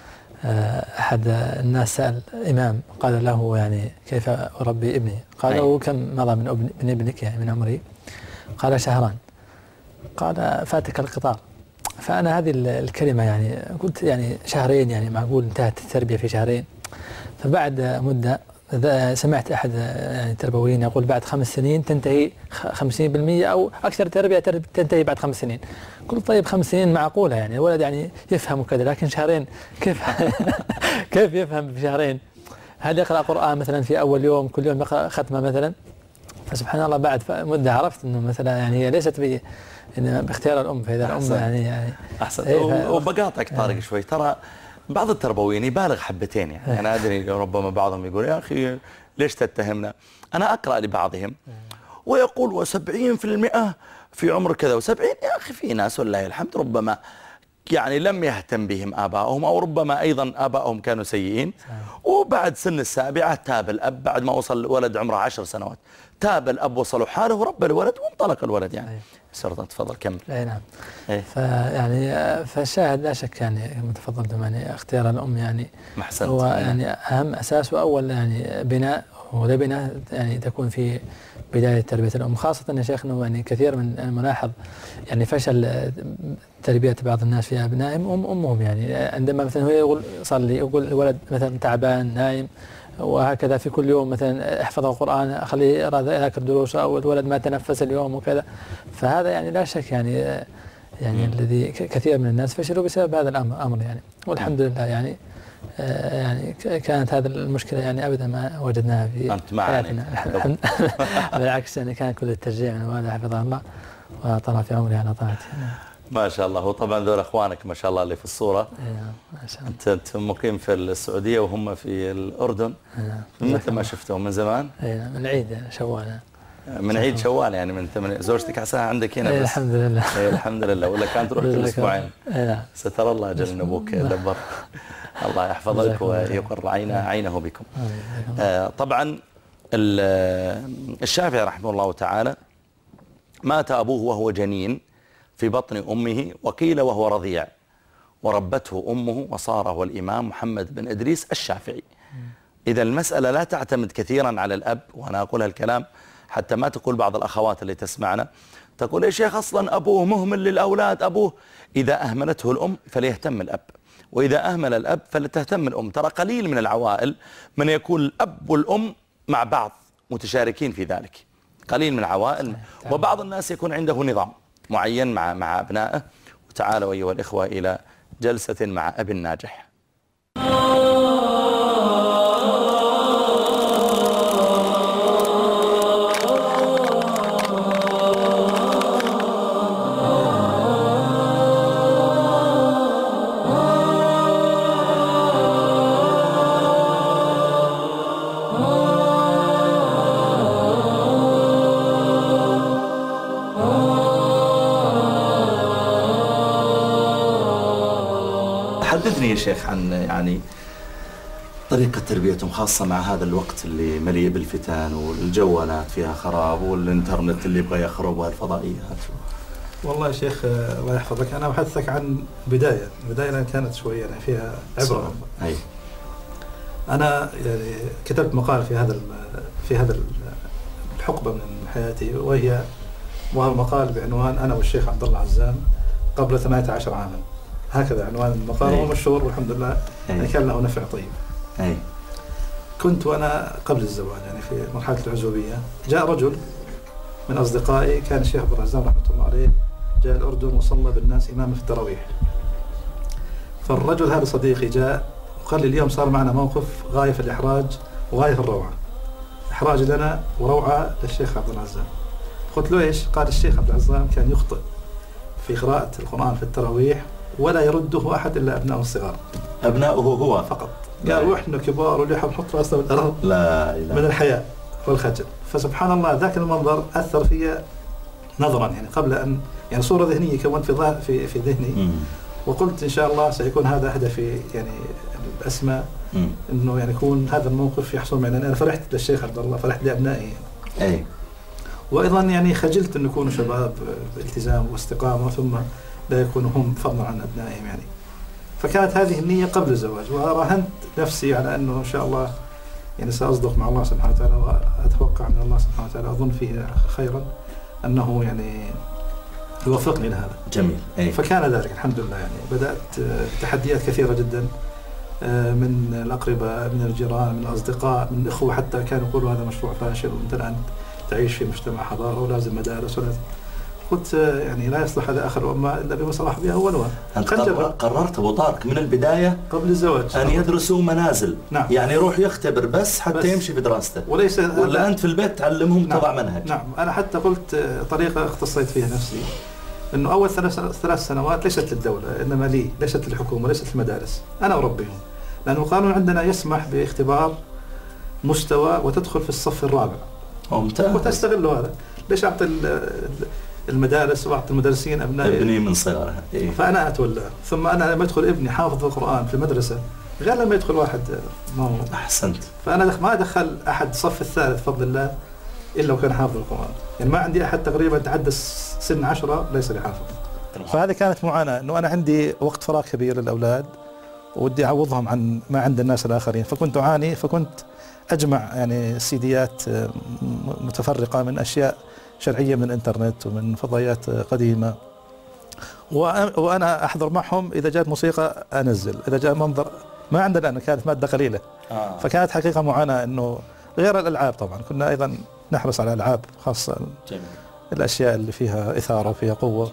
أحد الناس سأل إمام قال له يعني كيف أربي ابني؟ قال له كم مضى من ابن من ابنك يعني من عمري؟ قال شهران. قال فاتك القطار. فأنا هذه الكلمة يعني قلت يعني شهرين، يعني معقول انتهت التربية في شهرين؟ فبعد مدة سمعت أحد يعني التربويين يقول بعد خمس سنين تنتهي خمسين بالمئة أو أكثر تربية تنتهي بعد خمس سنين. قلت طيب خمس سنين معقولة، يعني الولد يعني يفهم وكذا، لكن شهرين كيف كيف يفهم في شهرين؟ هل يقرأ قرآن مثلا في أول يوم كل يوم يقرأ ختمة مثلا؟ فسبحان الله بعد مدة عرفت أنه مثلا يعني هي ليست ب باختيار الأم، فإذا الأم يعني يعني أحسن. وبقاطعك طارق شوي، ترى بعض التربويين يبالغ حبتين، يعني أنا أدري ربما بعضهم يقول يا أخي ليش تتهمنا؟ أنا أقرأ لبعضهم ويقول وسبعين في المئة في عمر كذا وسبعين، يا أخي في ناس والله الحمد ربما يعني لم يهتم بهم آبائهم، أو ربما أيضا آبائهم كانوا سيئين. وبعد سن السابعة تاب الأب، بعد ما وصل الولد عمره عشر سنوات تاب الأب وصلوا حاله ورب الولد وانطلق الولد يعني. سرطان تفضل كمل. اي نعم. إيه؟ فيعني فالشاهد لا شك يعني كما تفضلتم يعني اختيار الأم يعني محسنت. هو يعني أهم أساس وأول يعني بناء، وده بناء يعني تكون في بداية تربية الأم، خاصة يا شيخنا يعني كثير من الملاحظ يعني فشل تربية بعض الناس في أبنائهم أم أمهم، يعني عندما مثلا هو يقول صلي، يقول الولد مثلا تعبان نايم، وهكذا في كل يوم مثلا احفظ القرآن، أخليه يذاكر دروسه، أو الولد ما تنفس اليوم وكذا. فهذا يعني لا شك يعني يعني م. الذي كثير من الناس فشلوا بسبب هذا الأمر يعني. والحمد لله يعني يعني كانت هذه المشكلة يعني أبدا ما وجدناها في حياتنا. بالعكس يعني كان كل التشجيع من الوالد حفظه الله وطال في عمري على طاعته. ما شاء الله. وطبعا ذول اخوانك ما شاء الله اللي في الصورة. ما شاء الله. انت انت مقيم في السعودية وهم في الأردن. من متى ما شفتهم؟ من زمان؟ اي من العيد شوال. من عيد شوال يعني من ثمانية. زوجتك عساها عندك هنا؟ بس الحمد لله. اي الحمد لله. ولا كانت تروح كل اسبوعين؟ ستر الله جل ان ابوك دبر. الله يحفظك ويقر عينه عينه بكم. آه طبعا الشافعي رحمه الله تعالى مات أبوه وهو جنين في بطن أمه، وقيل وهو رضيع، وربته أمه وصار هو الإمام محمد بن إدريس الشافعي. إذا المسألة لا تعتمد كثيرا على الأب، وأنا أقول هالكلام حتى ما تقول بعض الأخوات اللي تسمعنا تقول يا شيخ أصلا أبوه مهمل للأولاد. أبوه إذا أهملته الأم فليهتم الأب، وإذا أهمل الأب فلتهتم الأم. ترى قليل من العوائل من يكون الأب والأم مع بعض متشاركين في ذلك، قليل من العوائل. وبعض الناس يكون عنده نظام معين مع مع أبنائه. وتعالوا أيها الإخوة إلى جلسة مع أبي الناجح. حدثني يا شيخ عن يعني طريقة تربيتهم، خاصة مع هذا الوقت اللي مليء بالفتن والجوالات فيها خراب والإنترنت اللي يبغى يخرب والفضائيات. والله يا شيخ الله يحفظك، أنا بحثك عن بداية بداية كانت شوية يعني فيها عبرة. أي. أنا يعني كتبت مقال في هذا في هذا الحقبة من حياتي، وهي وهو مقال بعنوان أنا والشيخ عبد الله عزام قبل ثمانية عشر عاما. هكذا عنوان المقال، هو مشهور والحمد لله يعني كان له نفع طيب. أي. كنت وأنا قبل الزواج يعني في مرحلة العزوبية، جاء رجل من أصدقائي كان الشيخ عبد العزام رحمة الله عليه، جاء الأردن وصلى بالناس إمام في التراويح. فالرجل هذا صديقي جاء وقال لي اليوم صار معنا موقف غاية في الإحراج وغاية في الروعة، إحراج لنا وروعة للشيخ عبد العزام. قلت له إيش؟ قال الشيخ عبد العزام كان يخطئ في قراءة القرآن في التراويح ولا يرده أحد إلا أبناءه الصغار. أبناؤه هو فقط؟ قال وإحنا كبار واللي يحب نحط رأسنا بالأرض. لا إله. من الحياء والخجل. فسبحان الله ذاك المنظر أثر في نظرا يعني قبل أن يعني صورة ذهنية كونت في في في ذهني. مم. وقلت إن شاء الله سيكون هذا هدفي يعني الأسمى، إنه يعني يكون هذا الموقف يحصل معنا. أنا فرحت للشيخ عبد الله، فرحت لأبنائي يعني. أي. وأيضا يعني خجلت أن يكونوا شباب بالتزام واستقامة ثم لا يكونوا هم فضلا عن أبنائهم يعني. فكانت هذه النية قبل الزواج، وراهنت نفسي على أنه إن شاء الله يعني سأصدق مع الله سبحانه وتعالى، وأتوقع من الله سبحانه وتعالى أظن فيه خيرا أنه يعني يوفقني لهذا. جميل. أي. فكان ذلك الحمد لله يعني. بدأت تحديات كثيرة جدا من الأقرباء، من الجيران، من الأصدقاء، من الإخوة، حتى كانوا يقولوا هذا مشروع فاشل وأنت الآن تعيش في مجتمع حضارة ولازم مدارس ولازم. قلت يعني لا يصلح هذا آخر الأمة إلا بما صلح بها أولها. أنت قررت أبو طارق من البداية قبل الزواج أن يدرسوا منازل. نعم. يعني يروح يختبر بس حتى بس يمشي في دراسته، وليس ولا أنت في البيت تعلمهم. نعم. تضع منهج. نعم. أنا حتى قلت طريقة اختصيت فيها نفسي، إنه أول ثلاث ثلاث سنوات ليست للدولة إنما لي، ليست للحكومة، ليست للمدارس، أنا أربيهم، لأن القانون عندنا يسمح باختبار مستوى وتدخل في الصف الرابع. ممتاز. وتستغل هذا. ليش أعطي المدارس وأعطي المدرسين أبنائي ابني من صغرها إيه؟ فأنا أتولى. ثم أنا لما يدخل ابني حافظ القرآن في المدرسة غير لما يدخل واحد ما هو. أحسنت. فأنا ما أدخل أحد صف الثالث بفضل الله إلا لو كان حافظ القرآن. يعني ما عندي أحد تقريبا تعدى سن عشرة ليس لحافظ. فهذه كانت معاناة، إنه أنا عندي وقت فراغ كبير للأولاد ودي أعوضهم عن ما عند الناس الآخرين، فكنت أعاني، فكنت أجمع يعني سيديات متفرقة من أشياء شرعية من الإنترنت ومن فضائيات قديمة، وأنا أحضر معهم. إذا جاءت موسيقى أنزل، إذا جاء منظر ما عندنا لأن كانت مادة قليلة. آه. فكانت حقيقة معاناة، إنه غير الألعاب طبعا كنا أيضا نحرص على الألعاب خاصة. جميل. الأشياء اللي فيها إثارة وفيها قوة.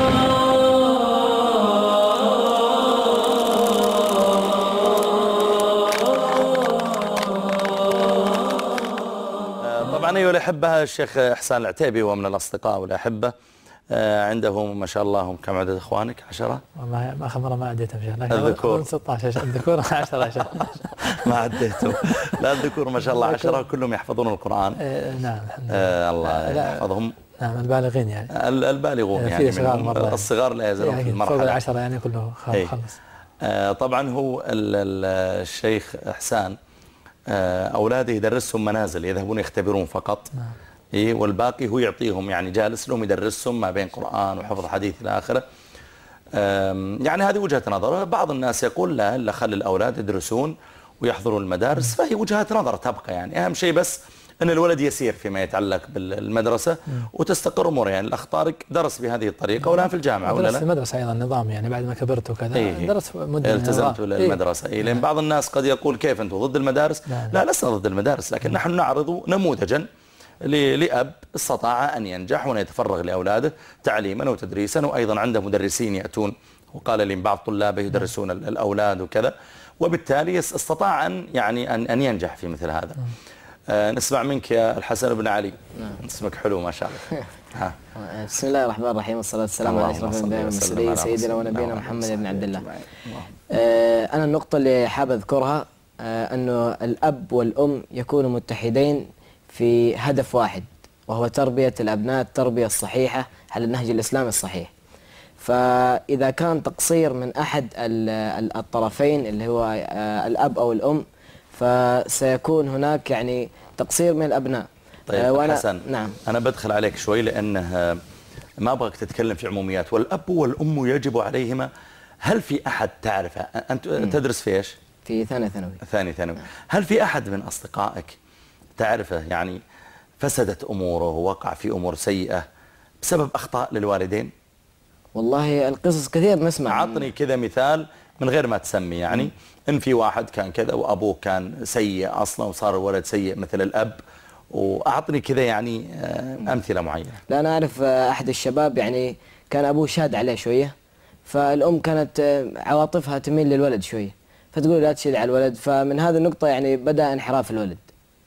طبعا أيها الأحبة، الشيخ إحسان العتيبي هو من الأصدقاء والأحبة، عنده ما شاء الله. هم كم عدد إخوانك؟ عشرة؟ ما آخر مرة ما عديتهم شيخ، لكن الذكور ستة عشر الذكور عشرة عشر ما عديتهم. لا الذكور ما شاء الله عشرة كلهم يحفظون القرآن. نعم الحمد لله. آه الله يحفظهم. نعم البالغين يعني البالغون يعني من الصغار لا يزالون يعني في المرحلة فوق العشرة يعني كله خلص. آه طبعا هو الشيخ إحسان آه أولاده يدرسهم منازل، يذهبون يختبرون فقط. نعم. إيه والباقي هو يعطيهم، يعني جالس لهم يدرسهم ما بين قرآن وحفظ حديث إلى آخره. يعني هذه وجهة نظر. بعض الناس يقول لا لا خلي الأولاد يدرسون ويحضروا المدارس، فهي وجهات نظر تبقى. يعني أهم شيء بس أن الولد يسير فيما يتعلق بالمدرسة وتستقر أموره. يعني الأخ طارق درس بهذه الطريقة والآن في الجامعة ولا لا؟ درس في المدرسة أيضا نظام، يعني بعد ما كبرت وكذا. إيه درس مدة التزمت للمدرسة. إيه لأن بعض الناس قد يقول كيف أنتم ضد المدارس؟ لا, لا لسنا ضد المدارس، لكن نحن نعرض نموذجا لأب استطاع أن ينجح وأن يتفرغ لأولاده تعليما وتدريسا، وأيضا عنده مدرسين يأتون، وقال لي بعض طلابه يدرسون الأولاد وكذا، وبالتالي استطاع أن يعني أن أن ينجح في مثل هذا. آه نسمع منك يا الحسن بن علي. اسمك حلو ما شاء الله. ها. بسم الله الرحمن الرحيم، والصلاة والسلام على أشرف الأنبياء والمرسلين سيدنا ونبينا محمد بن عبد الله. آه أنا النقطة اللي حاب أذكرها آه أنه الأب والأم يكونوا متحدين في هدف واحد، وهو تربية الأبناء التربية الصحيحة على النهج الإسلامي الصحيح. فإذا كان تقصير من أحد الطرفين اللي هو الأب أو الأم، فسيكون هناك يعني تقصير من الأبناء. طيب وأنا حسن، نعم أنا بدخل عليك شوي لأنه ما أبغاك تتكلم في عموميات. والأب والأم يجب عليهما، هل في أحد تعرفه؟ أنت تدرس في إيش؟ في ثاني ثانوي. ثاني ثانوي. هل في أحد من أصدقائك تعرفه يعني فسدت أموره ووقع في أمور سيئة بسبب أخطاء للوالدين؟ والله القصص كثير نسمع. عطني كذا مثال من غير ما تسمي، يعني م. إن في واحد كان كذا وأبوه كان سيء أصلا وصار الولد سيء مثل الأب، وأعطني كذا يعني أمثلة معينة. لا أنا أعرف أحد الشباب يعني كان أبوه شاد عليه شوية، فالأم كانت عواطفها تميل للولد شوية، فتقول لا تشد على الولد، فمن هذه النقطة يعني بدأ انحراف الولد.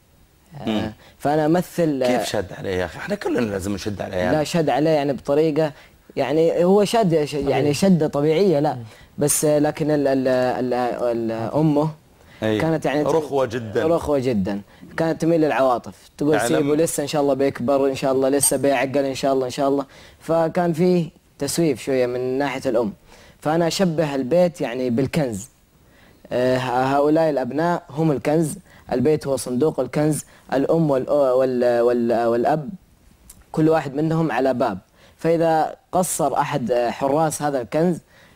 آه فأنا أمثل. كيف شد عليه يا أخي؟ احنا كلنا لازم نشد عليه. يعني. لا شد عليه يعني بطريقة، يعني هو شد يعني شدة طبيعية، لا بس لكن ال ال ال ال أمه كانت يعني رخوة جدا رخوة جدا، كانت تميل للعواطف، تقول يعني سيبه لسه إن شاء الله بيكبر، إن شاء الله لسه بيعقل، إن شاء الله إن شاء الله. فكان فيه تسويف شوية من ناحية الأم. فأنا أشبه البيت يعني بالكنز. آه هؤلاء الأبناء هم الكنز، البيت هو صندوق الكنز، الأم وال وال وال والأب كل واحد منهم على باب. فإذا قصر أحد حراس هذا الكنز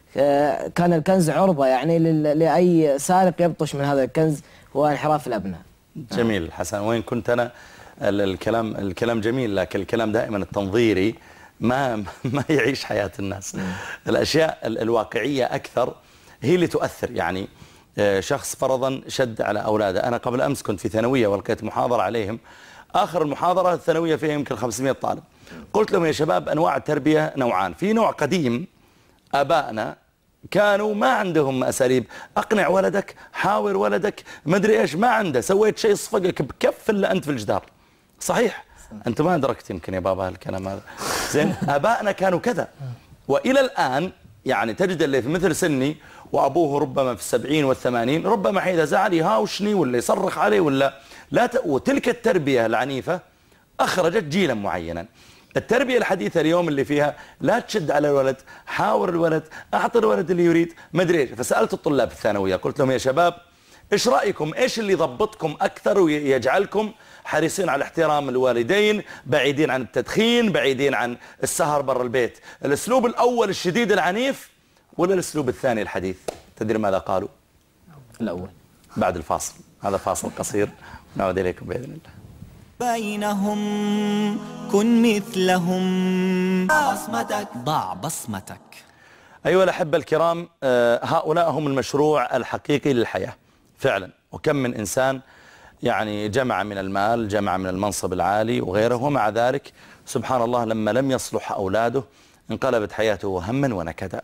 كان الكنز عرضة يعني لأي سارق يبطش من هذا الكنز، هو انحراف الأبناء. جميل حسن. وين كنت أنا الكلام الكلام جميل، لكن الكلام دائما التنظيري ما ما يعيش حياة الناس. الأشياء الواقعية أكثر هي اللي تؤثر. يعني شخص فرضا شد على أولاده. أنا قبل أمس كنت في ثانوية ولقيت محاضرة عليهم، آخر المحاضرة الثانوية فيها يمكن خمسمائة طالب. قلت لهم يا شباب أنواع التربية نوعان، في نوع قديم آبائنا كانوا ما عندهم أساليب، أقنع ولدك، حاور ولدك، ما أدري إيش، ما عنده، سويت شيء صفقك بكف إلا أنت في الجدار. صحيح؟ أنت ما أدركت يمكن يا بابا هالكلام هذا. زين آبائنا كانوا كذا، وإلى الآن يعني تجد اللي في مثل سني وأبوه ربما في السبعين والثمانين، ربما إذا زعل يهاوشني ولا يصرخ عليه ولا لا ت... وتلك التربية العنيفة أخرجت جيلا معينا. التربية الحديثة اليوم اللي فيها لا تشد على الولد، حاور الولد، أعطي الولد اللي يريد، ما أدري إيش. فسألت الطلاب الثانوية قلت لهم يا شباب إيش رأيكم، إيش اللي يضبطكم أكثر ويجعلكم حريصين على احترام الوالدين، بعيدين عن التدخين، بعيدين عن السهر برا البيت؟ الأسلوب الأول الشديد العنيف ولا الأسلوب الثاني الحديث؟ تدري ماذا قالوا؟ الأول. بعد الفاصل، هذا فاصل قصير ونعود إليكم بإذن الله. بينهم كن مثلهم، بصمتك ضع بصمتك. أيها الأحبة الكرام، هؤلاء هم المشروع الحقيقي للحياة فعلا. وكم من إنسان يعني جمع من المال، جمع من المنصب العالي وغيره، ومع ذلك سبحان الله لما لم يصلح أولاده انقلبت حياته هما ونكدا.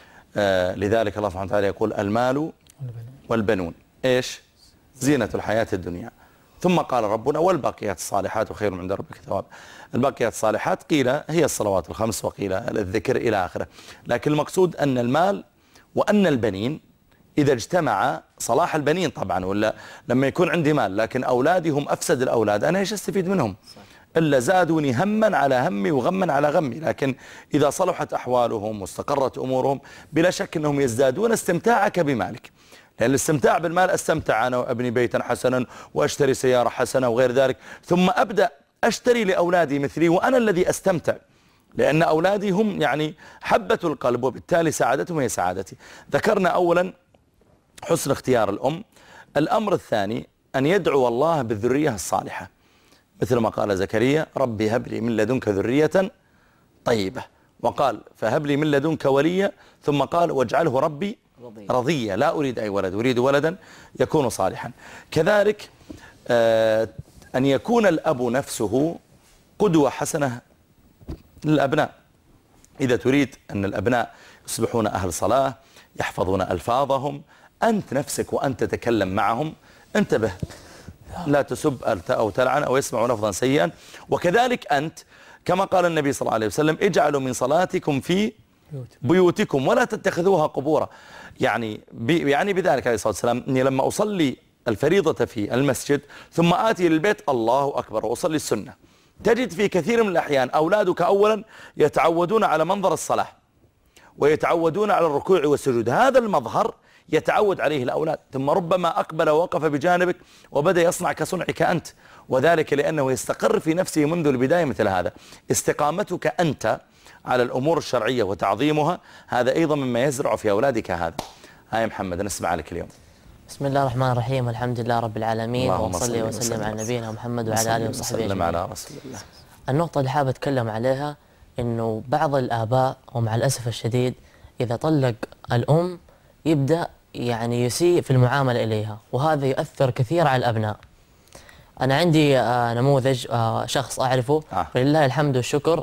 لذلك الله سبحانه وتعالى يقول المال والبنون إيش؟ زينة الحياة الدنيا. ثم قال ربنا والباقيات الصالحات خير عند ربك ثواب. الباقيات الصالحات قيل هي الصلوات الخمس وقيل الذكر إلى آخره، لكن المقصود أن المال وأن البنين إذا اجتمع، صلاح البنين طبعا، ولا لما يكون عندي مال لكن أولادي هم أفسد الأولاد أنا إيش استفيد منهم؟ إلا زادوني هما على همي وغما على غمي. لكن إذا صلحت أحوالهم واستقرت أمورهم بلا شك أنهم يزدادون استمتاعك بمالك، لأن الاستمتاع بالمال أستمتع أنا وأبني بيتا حسنا وأشتري سيارة حسنة وغير ذلك، ثم أبدأ أشتري لأولادي مثلي وأنا الذي أستمتع، لأن أولادي هم يعني حبة القلب وبالتالي سعادتهم هي سعادتي. ذكرنا أولا حسن اختيار الأم. الأمر الثاني أن يدعو الله بالذرية الصالحة، مثل ما قال زكريا ربي هب لي من لدنك ذرية طيبة، وقال فهب لي من لدنك وليا، ثم قال واجعله ربي رضية، لا أريد أي ولد، أريد ولدا يكون صالحا. كذلك آه أن يكون الأب نفسه قدوة حسنة للأبناء. إذا تريد أن الأبناء يصبحون أهل صلاة، يحفظون ألفاظهم، أنت نفسك وأنت تتكلم معهم انتبه، لا تسب أو تلعن أو يسمع لفظا سيئا. وكذلك أنت كما قال النبي صلى الله عليه وسلم اجعلوا من صلاتكم في بيوتكم ولا تتخذوها قبورا. يعني يعني بذلك عليه الصلاة والسلام أني لما أصلي الفريضة في المسجد ثم آتي للبيت الله أكبر وأصلي السنة، تجد في كثير من الأحيان أولادك أولا يتعودون على منظر الصلاة ويتعودون على الركوع والسجود، هذا المظهر يتعود عليه الأولاد، ثم ربما أقبل ووقف بجانبك وبدأ يصنع كصنعك أنت، وذلك لأنه يستقر في نفسه منذ البداية مثل هذا. استقامتك أنت على الأمور الشرعية وتعظيمها هذا أيضا مما يزرع في أولادك هذا. هاي محمد نسمع لك اليوم. بسم الله الرحمن الرحيم، الحمد لله رب العالمين، وصلي وسلم على نبينا محمد وعلى آله وصحبه أجمعين. على رسول الله. النقطة اللي حابب أتكلم عليها إنه بعض الآباء ومع الأسف الشديد إذا طلق الأم يبدأ يعني يسيء في المعاملة إليها، وهذا يؤثر كثير على الأبناء. أنا عندي آه نموذج آه شخص أعرفه آه. ولله الحمد والشكر،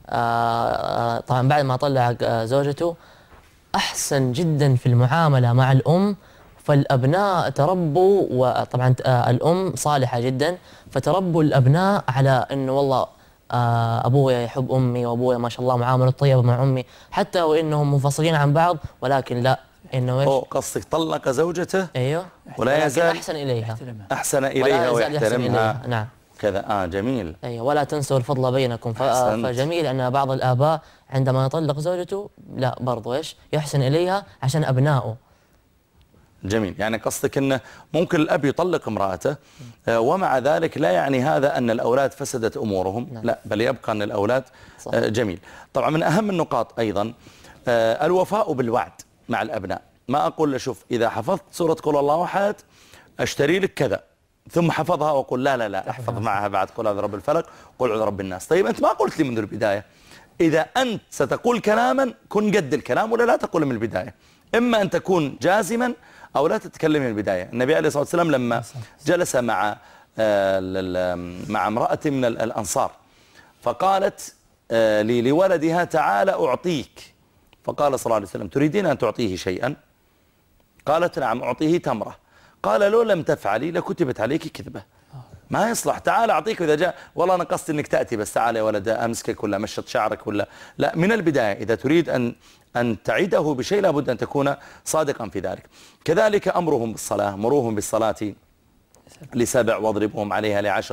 آه طبعا بعد ما طلع آه زوجته أحسن جدا في المعاملة مع الأم، فالأبناء تربوا، وطبعا آه الأم صالحة جدا فتربوا الأبناء على أنه والله آه أبويا يحب أمي وأبويا ما شاء الله معاملة طيبة مع أمي، حتى وإنهم منفصلين عن بعض، ولكن لا انه ايش؟ قصدك طلق زوجته ايوه ولا يزال احسن اليها احسن اليها ويحترمها. نعم كذا اه جميل. ايوه ولا تنسوا الفضل بينكم. فجميل ان بعض الاباء عندما يطلق زوجته لا برضو ايش؟ يحسن اليها عشان ابنائه. جميل. يعني قصدك انه ممكن الاب يطلق امراته آه ومع ذلك لا يعني هذا ان الاولاد فسدت امورهم. نعم. لا بل يبقى ان الاولاد آه جميل. طبعا من اهم النقاط ايضا آه الوفاء بالوعد مع الأبناء. ما أقول له شوف إذا حفظت سورة قل الله أحد أشتري لك كذا، ثم حفظها وأقول لا لا لا احفظ معها بعد قل أعوذ برب الفلق قل أعوذ برب الناس. طيب أنت ما قلت لي منذ البداية. إذا أنت ستقول كلاما كن قد الكلام ولا لا تقول من البداية، إما أن تكون جازما أو لا تتكلم من البداية. النبي عليه الصلاة والسلام لما جلس مع مع امرأة من الأنصار فقالت لولدها تعال أعطيك، فقال صلى الله عليه وسلم تريدين أن تعطيه شيئا؟ قالت نعم أعطيه تمرة. قال لو لم تفعلي لكتبت عليك كذبة، ما يصلح. تعال أعطيك، إذا جاء والله أنا قصدي أنك تأتي بس تعال يا ولد أمسكك ولا مشط شعرك ولا لا، من البداية إذا تريد أن أن تعيده بشيء لابد أن تكون صادقا في ذلك. كذلك أمرهم بالصلاة، مروهم بالصلاة لسبع واضربهم عليها لعشر،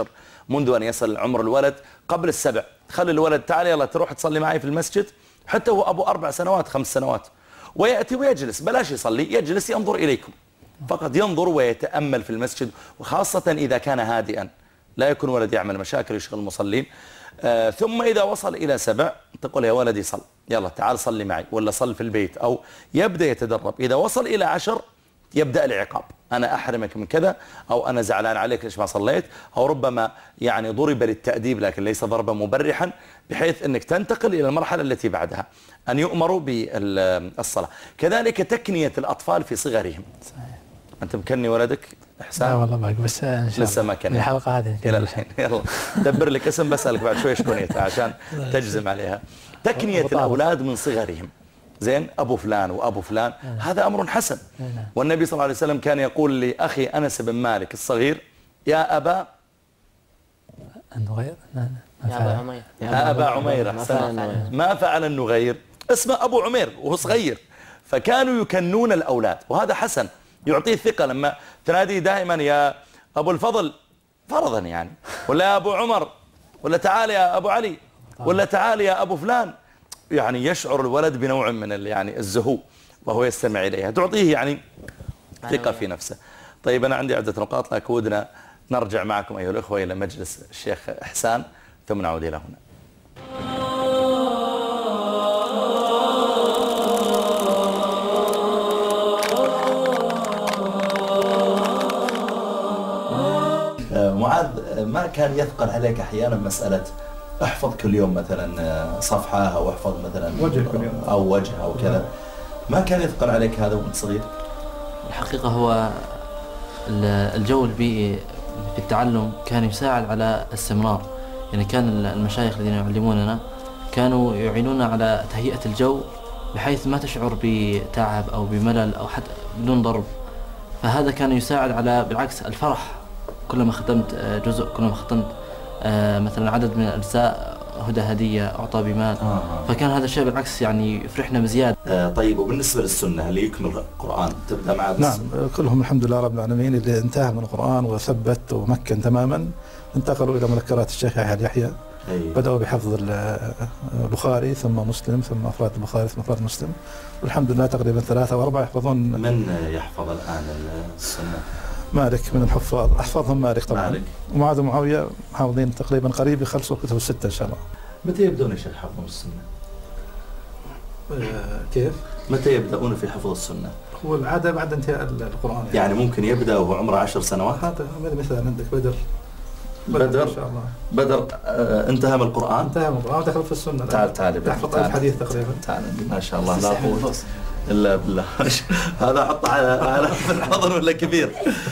منذ أن يصل عمر الولد قبل السبع. خلي الولد تعال يلا تروح تصلي معي في المسجد حتى هو أبو أربع سنوات خمس سنوات، ويأتي ويجلس، بلاش يصلي، يجلس ينظر إليكم فقط، ينظر ويتأمل في المسجد، وخاصة إذا كان هادئا لا يكون ولد يعمل مشاكل يشغل المصلين. آه ثم إذا وصل إلى سبع تقول يا ولدي صل، يلا تعال صلي معي، ولا صل في البيت، أو يبدأ يتدرب. إذا وصل إلى عشر يبدأ العقاب، أنا أحرمك من كذا، أو أنا زعلان عليك ليش ما صليت، أو ربما يعني ضرب للتأديب لكن ليس ضربا مبرحا، بحيث أنك تنتقل إلى المرحلة التي بعدها أن يؤمروا بالصلاة. كذلك تكنية الأطفال في صغرهم. صحيح. أنت مكني ولدك إحسان؟ لا والله باقي، بس إن شاء الله لسه ما كني الحلقة هذه إلى الحين. يلا دبر لك اسم بسألك بعد شوي ايش كنيتها عشان تجزم عليها. تكنية الأولاد من صغرهم، زين، أبو فلان وأبو فلان، هذا أمر حسن. والنبي صلى الله عليه وسلم كان يقول لأخي أنس بن مالك الصغير يا أبا النغير، يا أبا عمير، يا أبا عمير، ما فعل النغير، اسمه أبو عمير وهو صغير. فكانوا يكنون الأولاد، وهذا حسن، يعطيه ثقة لما تنادي دائما يا أبو الفضل فرضا يعني، ولا يا أبو عمر، ولا تعال يا أبو علي، ولا تعال يا أبو فلان، يعني يشعر الولد بنوع من يعني الزهو وهو يستمع إليها، تعطيه يعني ثقة في نفسه. طيب أنا عندي عدة نقاط لكن ودنا نرجع معكم أيها الأخوة إلى مجلس الشيخ إحسان ثم نعود إلى هنا. معاذ، ما كان يثقل عليك أحيانا مسألة احفظ كل يوم مثلا صفحة أو احفظ مثلا وجه كل يوم أو وجه أو كذا، ما كان يثقل عليك هذا وانت صغير؟ الحقيقة هو الجو البيئي في التعلم كان يساعد على الاستمرار، يعني كان المشايخ الذين يعلموننا كانوا يعينونا على تهيئة الجو بحيث ما تشعر بتعب أو بملل أو حتى بدون ضرب، فهذا كان يساعد على بالعكس الفرح. كلما ختمت جزء، كلما ختمت مثلا عدد من الأجزاء هدى هدية، أعطى بمال، آه. فكان هذا الشيء بالعكس يعني يفرحنا بزيادة. آه طيب، وبالنسبة للسنة اللي يكمل القرآن تبدأ معه؟ نعم، كلهم الحمد لله رب العالمين اللي انتهى من القرآن وثبت ومكن تماما انتقلوا إلى مذكرات الشيخ يحيى يحيى. أيوة. بدأوا بحفظ البخاري ثم مسلم ثم أفراد البخاري ثم أفراد مسلم، والحمد لله تقريبا ثلاثة وأربعة يحفظون. من يحفظ الآن السنة؟ مالك من الحفاظ، أحفظهم مالك طبعا. مالك ومعاذ ومعاوية حافظين تقريبا قريب يخلصوا الكتب الستة إن شاء الله. متى يبدأون يا شيخ حفظ السنة؟ آه كيف؟ متى يبدأون في حفظ السنة؟ هو العادة بعد انتهاء القرآن يعني, يعني ممكن يبدأ وهو عمره عشر سنوات؟ هذا مثلا عندك بدر بدر إن شاء الله. بدر آه انتهى من القرآن؟ انتهى من القرآن ودخل في السنة. تعال تعال يحفظ ألف حديث تقريبا. تعال ما شاء الله لا قوة إلا بالله. هذا حطه على على في الحضن ولا كبير؟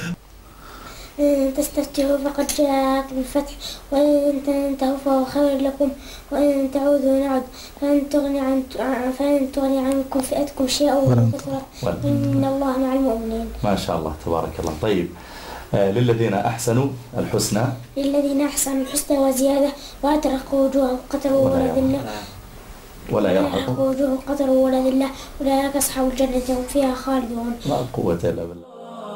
إن تستفتحوا فقد جاءكم الفتح وإن تنتهوا فهو خير لكم وإن تعودوا نعد فلن تغني عن فلن تغني عنكم فئتكم شيئا ولا كثرة إن الله مع المؤمنين. ما شاء الله تبارك الله. طيب، آه للذين أحسنوا الحسنى للذين أحسنوا الحسنى وزيادة وأتركوا وجوههم قتر ولا ذلة ولا يرهقوا وجوههم قتر ولا ذلة أولئك أصحاب الجنة هم فيها خالدون. لا قوة إلا بالله.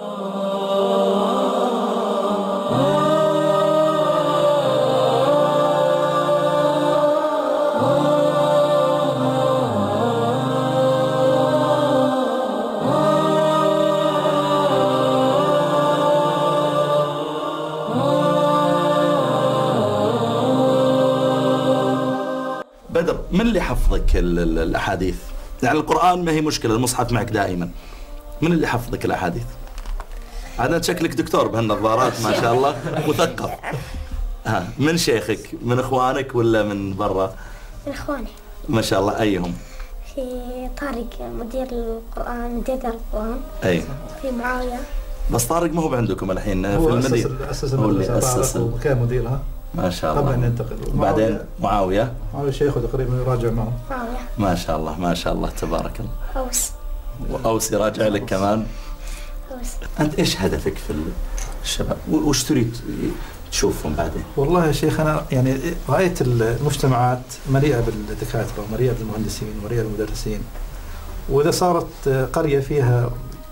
بدر، من اللي حفظك الأحاديث؟ يعني القرآن ما هي مشكلة، المصحف معك دائما، من اللي حفظك الأحاديث؟ عاد شكلك دكتور بهالنظارات ما شاء الله، مثقف. ها، من شيخك؟ من إخوانك ولا من برا؟ من إخواني. ما شاء الله. أيهم؟ في طارق مدير القرآن، مدير القرآن. أي. في معاوية. بس طارق ما هو عندكم الحين في المدينة؟ هو اللي أسس وكان مديرها. ما شاء الله. قبل أن ينتقل. بعدين معاوية. معاوية شيخه تقريبا يراجع معه. معاوية. ما شاء الله ما شاء الله تبارك الله. أوس. وأوس يراجع لك كمان. أوس. أنت إيش هدفك في الشباب؟ وش تريد تشوفهم بعدين؟ والله يا شيخ أنا يعني رأيت المجتمعات مليئة بالدكاترة ومليئة بالمهندسين ومليئة بالمدرسين، وإذا صارت قرية فيها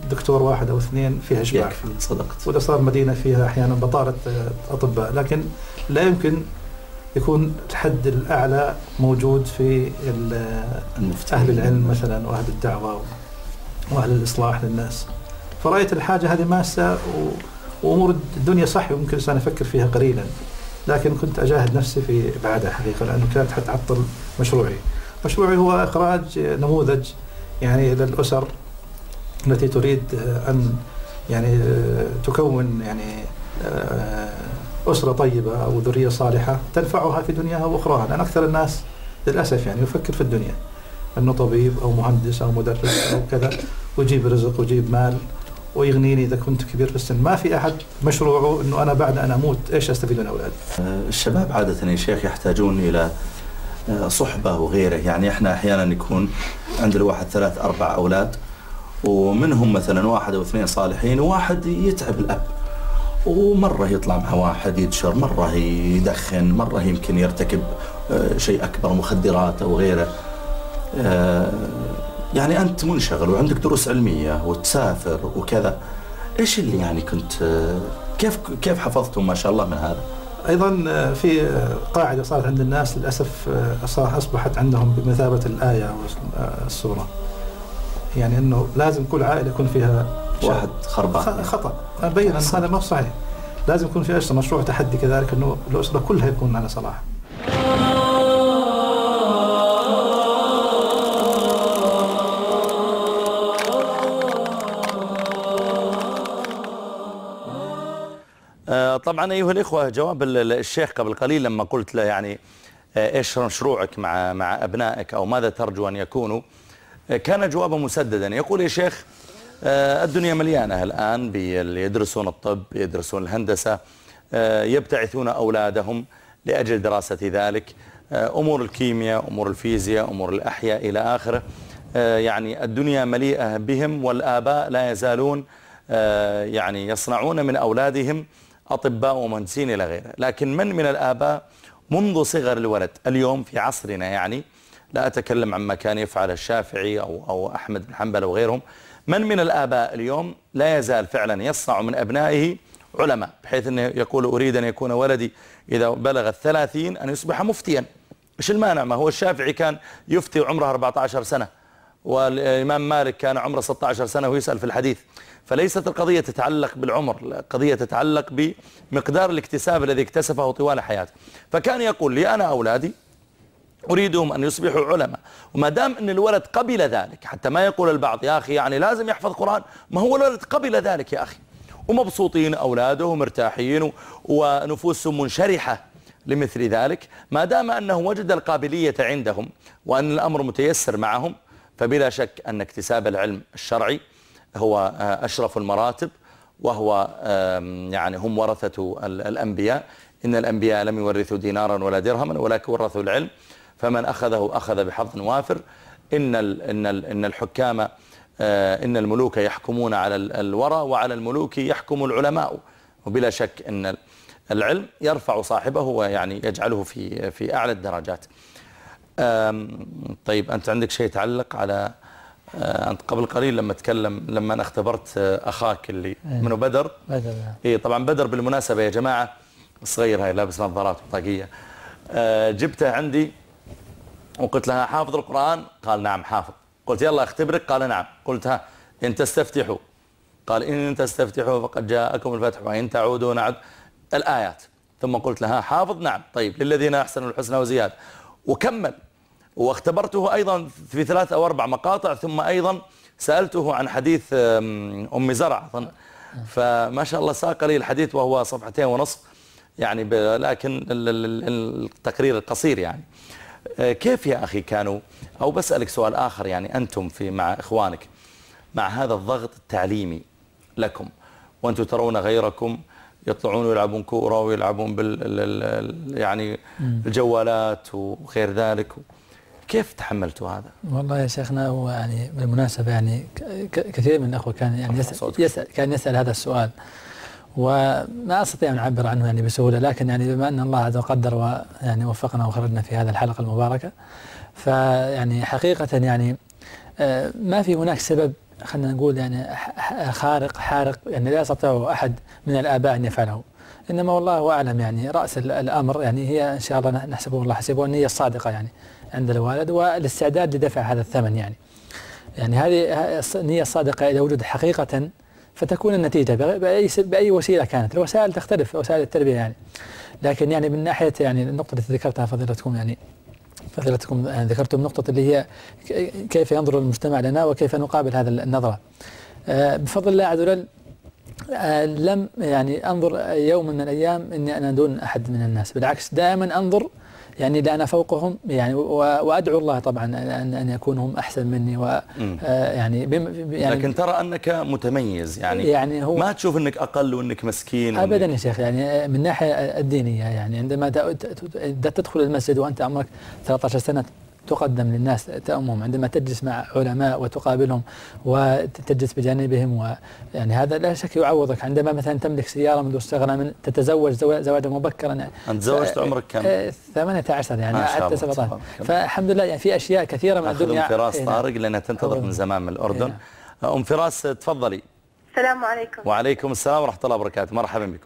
دكتور واحد أو اثنين فيها إشباع. صدقت. وإذا صار مدينة فيها أحيانا بطالة أطباء، لكن لا يمكن يكون الحد الأعلى موجود في أهل العلم مثلا وأهل الدعوة وأهل الإصلاح للناس. فرأيت الحاجة هذه ماسة وأمور الدنيا صح يمكن الإنسان يفكر فيها قليلا، لكن كنت أجاهد نفسي في إبعادها حقيقة، لأنه كانت حتعطل مشروعي. مشروعي هو إخراج نموذج يعني للأسر التي تريد أن يعني تكون يعني أسرة طيبة أو ذرية صالحة تنفعها في دنياها وأخراها. لأن أكثر الناس للأسف يعني يفكر في الدنيا، أنه طبيب أو مهندس أو مدرس أو كذا، ويجيب رزق ويجيب مال ويغنيني إذا كنت كبير في السن. ما في أحد مشروعه أنه أنا بعد أن أموت إيش أستفيد من أولادي. الشباب عادة يا شيخ يحتاجون إلى صحبة وغيره. يعني إحنا أحيانا يكون عند الواحد ثلاث أربع أولاد، ومنهم مثلا واحد أو اثنين صالحين، وواحد يتعب الأب، ومرة يطلع مع واحد يدشر، مرة يدخن، مرة يمكن يرتكب شيء أكبر، مخدرات أو غيره. يعني أنت منشغل وعندك دروس علمية وتسافر وكذا، إيش اللي يعني كنت كيف كيف حفظتم ما شاء الله من هذا؟ أيضا في قاعدة صارت عند الناس للأسف أصبحت عندهم بمثابة الآية والسورة، يعني أنه لازم كل عائلة يكون فيها واحد خربان. خطأ أبين أن هذا ما صحيح. لازم يكون في أسرة مشروع تحدي كذلك، أنه الأسرة كلها يكون على صلاح. طبعا أيها الإخوة، جواب الشيخ قبل قليل لما قلت له يعني إيش مشروعك مع مع أبنائك أو ماذا ترجو أن يكونوا، كان جوابه مسددا. يقول يا شيخ الدنيا مليانة الآن باللي يدرسون الطب، يدرسون الهندسة، يبتعثون أولادهم لأجل دراسة ذلك، أمور الكيمياء، أمور الفيزياء، أمور الأحياء إلى آخره. يعني الدنيا مليئة بهم، والآباء لا يزالون يعني يصنعون من أولادهم أطباء ومهندسين إلى غيره. لكن من من الآباء منذ صغر الولد اليوم في عصرنا، يعني لا أتكلم عما كان يفعل الشافعي أو, أو أحمد بن حنبل وغيرهم، من من الآباء اليوم لا يزال فعلا يصنع من أبنائه علماء، بحيث أنه يقول أريد أن يكون ولدي إذا بلغ الثلاثين أن يصبح مفتيا. إيش المانع؟ ما هو الشافعي كان يفتي عمره أربعة عشر سنة، والإمام مالك كان عمره ستة عشر سنة ويسأل في الحديث. فليست القضية تتعلق بالعمر، القضية تتعلق بمقدار الاكتساب الذي اكتسبه طوال حياته. فكان يقول لي أنا أولادي أريدهم أن يصبحوا علماء، وما دام أن الولد قبل ذلك، حتى ما يقول البعض يا أخي يعني لازم يحفظ قرآن، ما هو الولد قبل ذلك يا أخي، ومبسوطين أولاده ومرتاحين ونفوسهم منشرحة لمثل ذلك، ما دام أنه وجد القابلية عندهم وأن الأمر متيسر معهم، فبلا شك أن اكتساب العلم الشرعي هو أشرف المراتب، وهو يعني هم ورثة الأنبياء. إن الأنبياء لم يورثوا دينارا ولا درهما ولكن ورثوا العلم، فمن أخذه أخذ بحظ وافر. إن إن إن الحكام إن الملوك يحكمون على الورى، وعلى الملوك يحكم العلماء. وبلا شك أن العلم يرفع صاحبه ويعني يجعله في في أعلى الدرجات. طيب أنت عندك شيء يتعلق على أنت قبل قليل لما تكلم لما أنا اختبرت أخاك اللي منه بدر. بدر إيه طبعا بدر بالمناسبة يا جماعة صغير، هاي لابس نظارات وطاقية. جبته عندي وقلت لها حافظ القرآن؟ قال نعم حافظ. قلت يلا اختبرك؟ قال نعم. قلت ها إن تستفتحوا؟ قال إن تستفتحوا فقد جاءكم الفتح وإن تعودوا نعد الآيات. ثم قلت لها حافظ؟ نعم. طيب للذين أحسنوا الحسنى وزيادة. وكمل. واختبرته أيضا في ثلاث أو أربع مقاطع، ثم أيضا سألته عن حديث أم زرع، فما شاء الله ساق لي الحديث وهو صفحتين ونصف يعني، لكن التقرير القصير يعني. كيف يا أخي كانوا، أو بسألك سؤال آخر، يعني أنتم في مع إخوانك مع هذا الضغط التعليمي لكم، وأنتم ترون غيركم يطلعون ويلعبون كورة ويلعبون بال يعني الجوالات وغير ذلك، كيف تحملتوا هذا؟ والله يا شيخنا هو يعني بالمناسبة يعني كثير من الأخوة كان يعني يسأل, يسأل كان يسأل هذا السؤال، وما أستطيع أن أعبر عنه يعني بسهولة، لكن يعني بما أن الله عز وجل قدر ويعني وفقنا وخرجنا في هذه الحلقة المباركة، فيعني حقيقة يعني ما في هناك سبب خلينا نقول يعني خارق حارق، يعني لا يستطيع أحد من الآباء أن يفعله، إنما والله أعلم يعني رأس الأمر يعني هي إن شاء الله نحسبه الله حسبه النية الصادقة يعني عند الوالد والاستعداد لدفع هذا الثمن يعني. يعني هذه النية الصادقة إذا وجدت حقيقة فتكون النتيجة بأي بأي وسيلة كانت، الوسائل تختلف وسائل التربية يعني، لكن يعني من ناحية يعني النقطة التي ذكرتها فضيلتكم يعني فضيلتكم يعني ذكرتم نقطة اللي هي كيف ينظر المجتمع لنا وكيف نقابل هذا النظرة. بفضل الله عز وجل لم يعني أنظر يوم من الأيام إني أنا دون أحد من الناس، بالعكس دائما أنظر يعني لا أنا فوقهم يعني، وأدعو الله طبعا أن أن يكونوا أحسن مني و يعني, يعني لكن ترى أنك متميز يعني, يعني هو ما تشوف أنك أقل وأنك مسكين أبدا يا شيخ، يعني من الناحية الدينية يعني عندما تدخل المسجد وأنت عمرك ثلاثة عشر سنة تقدم للناس تأمهم، عندما تجلس مع علماء وتقابلهم وتجلس بجانبهم، ويعني هذا لا شك يعوضك. عندما مثلا تملك سيارة منذ الصغر، من تتزوج زواجا مبكرا. أنت تزوجت عمرك كم؟ ثمانية عشر يعني حتى سبعة عشر، فالحمد لله يعني في أشياء كثيرة من الدنيا. أم فراس طارق لأنها تنتظر من زمان من الأردن. أم فراس تفضلي. السلام عليكم. وعليكم السلام ورحمة الله وبركاته، مرحبا بكم.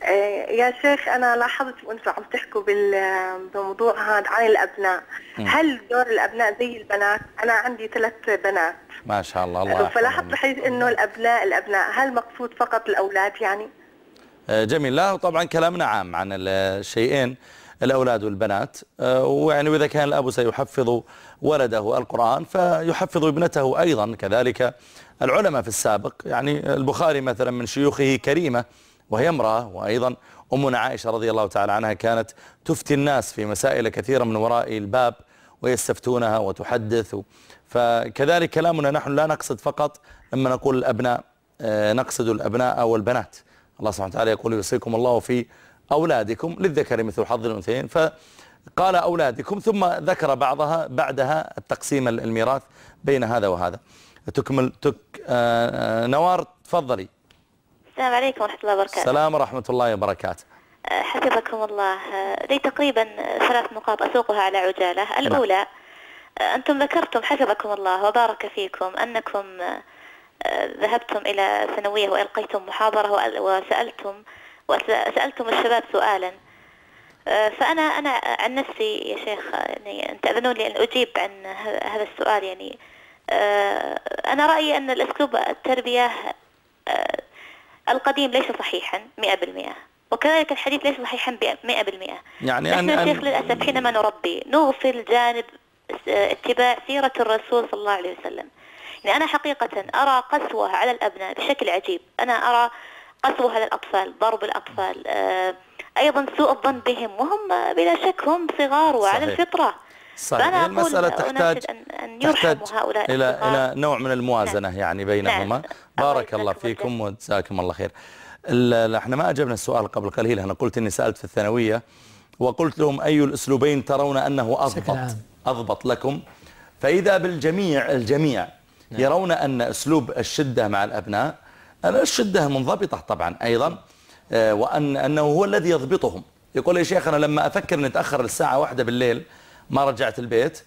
يا شيخ أنا لاحظت وأنتم عم تحكوا بالموضوع هذا عن الأبناء، م. هل دور الأبناء زي البنات؟ أنا عندي ثلاث بنات ما شاء الله الله فلاحظت حيث إنه الأبناء الأبناء هل مقصود فقط الأولاد يعني؟ جميل. لا طبعا كلامنا عام عن الشيئين الأولاد والبنات، ويعني وإذا كان الأب سيحفظ ولده القرآن فيحفظ ابنته أيضا كذلك. العلماء في السابق يعني البخاري مثلا من شيوخه كريمة وهي امرأة، وأيضا أمنا عائشة رضي الله تعالى عنها كانت تفتي الناس في مسائل كثيرة من وراء الباب ويستفتونها وتحدث. فكذلك كلامنا نحن لا نقصد فقط لما نقول الأبناء نقصد الأبناء والبنات. الله سبحانه وتعالى يقول يوصيكم الله في أولادكم للذكر مثل حظ الأنثيين، فقال أولادكم ثم ذكر بعضها بعدها التقسيم الميراث بين هذا وهذا. تكمل تك نوار تفضلي. السلام عليكم ورحمة الله وبركاته. السلام ورحمة الله وبركاته. حفظكم الله. لي تقريبا ثلاث نقاط أسوقها على عجالة. الأولى أنتم ذكرتم حفظكم الله وبارك فيكم أنكم ذهبتم إلى ثانوية وألقيتم محاضرة وسألتم وسألتم الشباب سؤالا، فأنا أنا عن نفسي يا شيخ يعني أن تأذنون لي أن أجيب عن هذا السؤال. يعني أنا رأيي أن الأسلوب التربية القديم ليس صحيحا مئة بالمئة، وكذلك الحديث ليس صحيحا مئة بالمئة. يعني نحن يا شيخ للأسف حينما نربي نغفل جانب اتباع سيرة الرسول صلى الله عليه وسلم. يعني أنا حقيقة أرى قسوة على الأبناء بشكل عجيب، أنا أرى قسوة على الأطفال، ضرب الأطفال، أيضا سوء الظن بهم وهم بلا شك هم صغار وعلى صحيح. الفطرة. صحيح. فأنا المسألة تحتاج أن أن يرحموا هؤلاء إلى إلى نوع من الموازنة نعم. يعني بينهما. نعم. بارك الله فيكم وجزاكم الله خير. احنا ما أجبنا السؤال قبل قليل، أنا قلت إني سألت في الثانوية وقلت لهم أي الأسلوبين ترون أنه أضبط أضبط لكم، فإذا بالجميع الجميع نعم. يرون أن أسلوب الشدة مع الأبناء الشدة منضبطة طبعا أيضا، وأن أنه هو الذي يضبطهم. يقول يا شيخ أنا لما أفكر أن أتأخر الساعة واحدة بالليل ما رجعت البيت،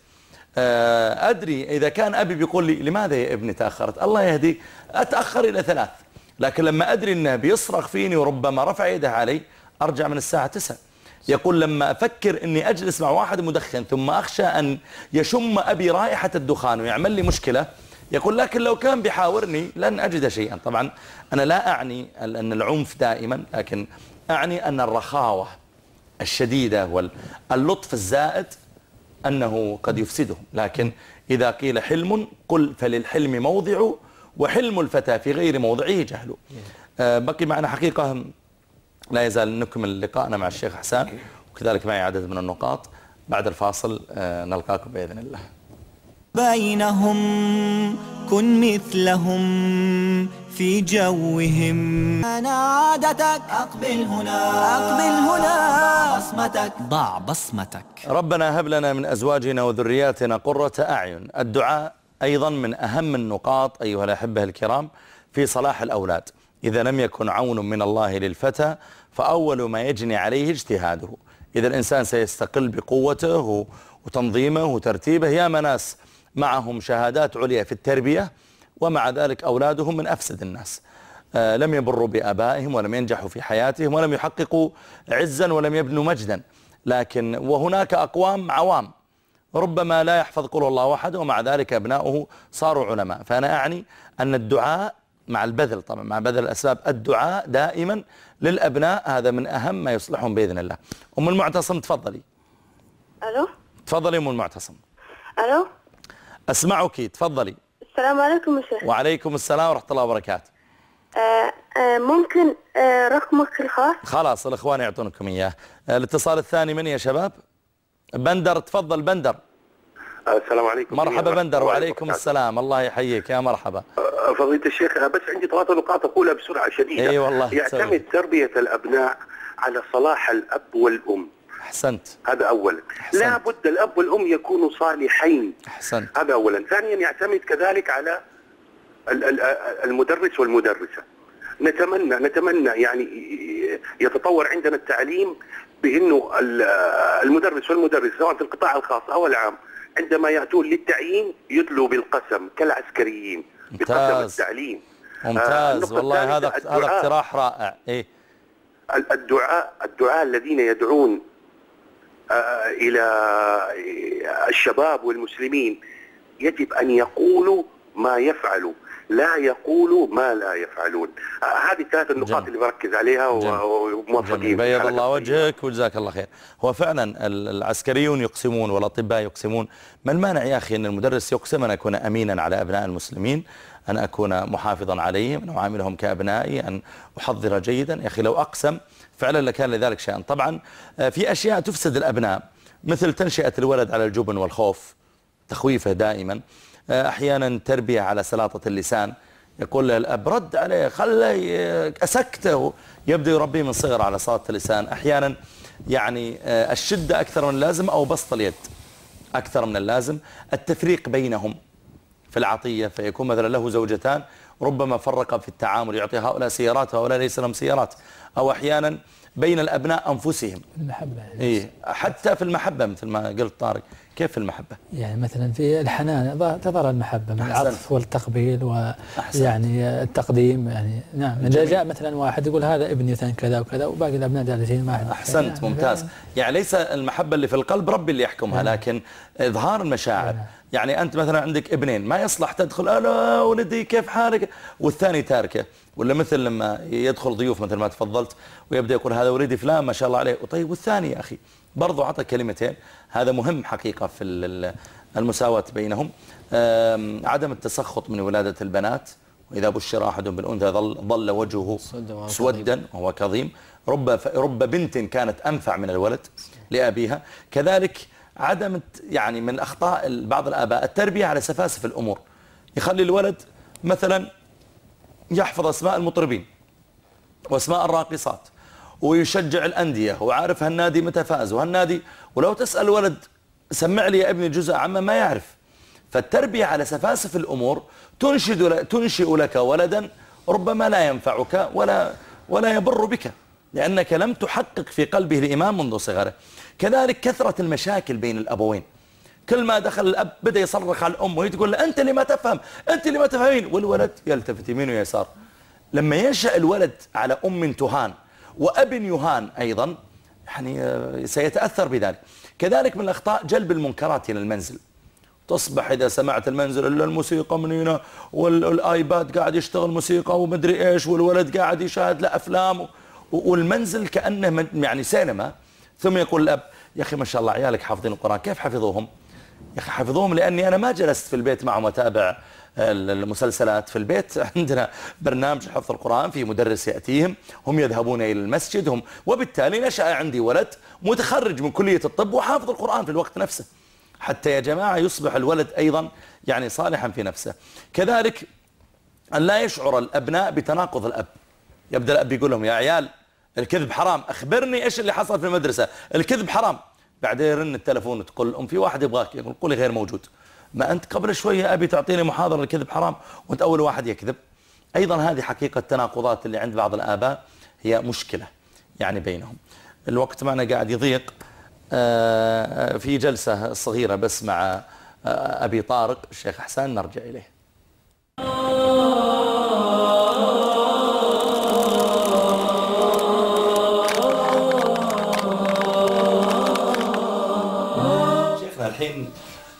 أدري إذا كان أبي بيقول لي لماذا يا ابني تأخرت، الله يهديك أتأخر إلى ثلاث، لكن لما أدري أنه بيصرخ فيني وربما رفع يده علي أرجع من الساعة تسعة. يقول لما أفكر أني أجلس مع واحد مدخن ثم أخشى أن يشم أبي رائحة الدخان ويعمل لي مشكلة، يقول لكن لو كان بيحاورني لن أجد شيئا. طبعا أنا لا أعني أن العنف دائما، لكن أعني أن الرخاوة الشديدة واللطف الزائد أنه قد يفسدهم. لكن إذا قيل حلم قل فللحلم موضع وحلم الفتى في غير موضعه جهل. بقي معنا حقيقة لا يزال نكمل لقاءنا مع الشيخ حسان، وكذلك معي عدد من النقاط. بعد الفاصل نلقاكم بإذن الله. بينهم كن مثلهم في جوهم. أنا عادتك أقبل هنا أقبل هنا بصمتك ضع بصمتك. ربنا هب لنا من أزواجنا وذرياتنا قرة أعين. الدعاء أيضا من أهم النقاط أيها الأحبة الكرام في صلاح الأولاد. إذا لم يكن عون من الله للفتى فأول ما يجني عليه اجتهاده. إذا الإنسان سيستقل بقوته وتنظيمه وترتيبه، يا مناس معهم شهادات عليا في التربية ومع ذلك أولادهم من أفسد الناس، لم يبروا بآبائهم ولم ينجحوا في حياتهم ولم يحققوا عزا ولم يبنوا مجدا. لكن وهناك أقوام عوام ربما لا يحفظ قول الله أحد ومع ذلك أبناؤه صاروا علماء. فأنا أعني أن الدعاء مع البذل، طبعا مع بذل الأسباب، الدعاء دائما للأبناء هذا من أهم ما يصلحهم بإذن الله. أم المعتصم تفضلي. ألو. تفضلي أم المعتصم. ألو. أسمعك، تفضلي. السلام عليكم يا شيخ. وعليكم السلام ورحمة الله وبركاته. آه آه ممكن آه رقمك الخاص؟ خلاص الإخوان يعطونكم إياه. الاتصال الثاني من يا شباب؟ بندر، تفضل بندر. السلام عليكم. مرحبا بندر. وعليكم السلام، الله يحييك يا مرحبا. فضيلة الشيخ بس عندي ثلاث نقاط أقولها بسرعة شديدة. اي والله. يعتمد سوي. تربية الأبناء على صلاح الأب والأم. أحسنت. هذا أولا. لا بد الأب والأم يكونوا صالحين. أحسنت. هذا أولا. ثانيا يعتمد كذلك على المدرس والمدرسة. نتمنى نتمنى يعني يتطور عندنا التعليم بأنه المدرس والمدرس سواء في القطاع الخاص أو العام عندما يأتون للتعيين يدلوا بالقسم كالعسكريين. بقسم التعليم. ممتاز. آه والله هذا هذا اقتراح رائع. إيه؟ الدعاء الدعاء الذين يدعون آه إلى الشباب والمسلمين يجب أن يقولوا ما يفعلوا، لا يقولوا ما لا يفعلون. آه هذه الثلاث النقاط اللي بركز عليها وموفقين. بيض الله وجهك وجزاك الله خير. هو فعلا العسكريون يقسمون والأطباء يقسمون، ما المانع يا أخي أن المدرس يقسم أن أكون أمينا على أبناء المسلمين، أن أكون محافظا عليهم، أن أعاملهم كأبنائي، أن أحضر جيدا. يا أخي لو أقسم فعلا لكان لذلك شيئا. طبعا في أشياء تفسد الأبناء مثل تنشئة الولد على الجبن والخوف، تخويفه دائما، أحيانا تربية على سلاطة اللسان، يقول له الأب رد عليه خليه أسكته، يبدأ يربيه من صغر على سلاطة اللسان. أحيانا يعني الشدة أكثر من اللازم أو بسط اليد أكثر من اللازم. التفريق بينهم في العطية، فيكون مثلا له زوجتان ربما فرق في التعامل، يعطي هؤلاء سيارات وهؤلاء ليس لهم سيارات. أو أحيانا بين الأبناء أنفسهم المحبة يعني. إيه حتى في المحبة مثل ما قلت طارق. كيف في المحبة؟ يعني مثلا في الحنان تظهر المحبة من العطف والتقبيل ويعني التقديم. يعني نعم إذا جاء مثلا واحد يقول هذا ابني ثاني كذا وكذا وباقي الأبناء جالسين ما. أحسنت يعني ممتاز. يعني ليس المحبة اللي في القلب ربي اللي يحكمها، لكن إظهار المشاعر. يعني أنت مثلا عندك ابنين ما يصلح تدخل ألا ولدي كيف حالك والثاني تاركه، ولا مثل لما يدخل ضيوف مثل ما تفضلت ويبدأ يقول هذا ولدي فلان ما شاء الله عليه، وطيب والثاني يا أخي برضو عطى كلمتين. هذا مهم حقيقة في المساواة بينهم. عدم التسخط من ولادة البنات، وإذا بشر أحد بالأنثى ظل, ظل وجهه سودا وهو كظيم. رب, رب بنت كانت أنفع من الولد لأبيها. كذلك عدم يعني من أخطاء بعض الآباء التربية على سفاسف الأمور، يخلي الولد مثلا يحفظ أسماء المطربين وأسماء الراقصات ويشجع الأندية وعارف هالنادي متى فاز وهالنادي، ولو تسأل الولد سمع لي يا ابني جزء عما ما يعرف. فالتربية على سفاسف الأمور تنشد تنشئ لك ولدا ربما لا ينفعك ولا ولا يبر بك، لأنك لم تحقق في قلبه الإيمان منذ صغره. كذلك كثرة المشاكل بين الأبوين، كل ما دخل الأب بدأ يصرخ على الأم وهي تقول له أنت اللي ما تفهم أنت اللي ما تفهمين، والولد يلتفت يمين ويسار. لما ينشأ الولد على أم تهان وأب يهان أيضا يعني سيتأثر بذلك. كذلك من الأخطاء جلب المنكرات إلى المنزل، تصبح إذا سمعت المنزل إلا الموسيقى من هنا والآيباد قاعد يشتغل موسيقى ومدري إيش والولد قاعد يشاهد له أفلام، والمنزل كأنه يعني سينما. ثم يقول الأب يا أخي ما شاء الله عيالك حافظين القرآن، كيف حفظوهم؟ يا أخي حفظوهم لأني أنا ما جلست في البيت معهم وتابع المسلسلات. في البيت عندنا برنامج حفظ القرآن، في مدرس يأتيهم، هم يذهبون إلى المسجد هم، وبالتالي نشأ عندي ولد متخرج من كلية الطب وحافظ القرآن في الوقت نفسه، حتى يا جماعة يصبح الولد أيضا يعني صالحا في نفسه. كذلك أن لا يشعر الأبناء بتناقض الأب، يبدأ الأب يقول لهم يا عيال الكذب حرام، أخبرني إيش اللي حصل في المدرسة، الكذب حرام. بعدين يرن التلفون وتقول الأم في واحد يبغاك، يقول قولي غير موجود. ما أنت قبل شوية أبي تعطيني محاضرة الكذب حرام وأنت أول واحد يكذب. أيضا هذه حقيقة التناقضات اللي عند بعض الآباء هي مشكلة يعني بينهم. الوقت معنا قاعد يضيق. في جلسة صغيرة بس مع أبي طارق الشيخ حسان نرجع إليه.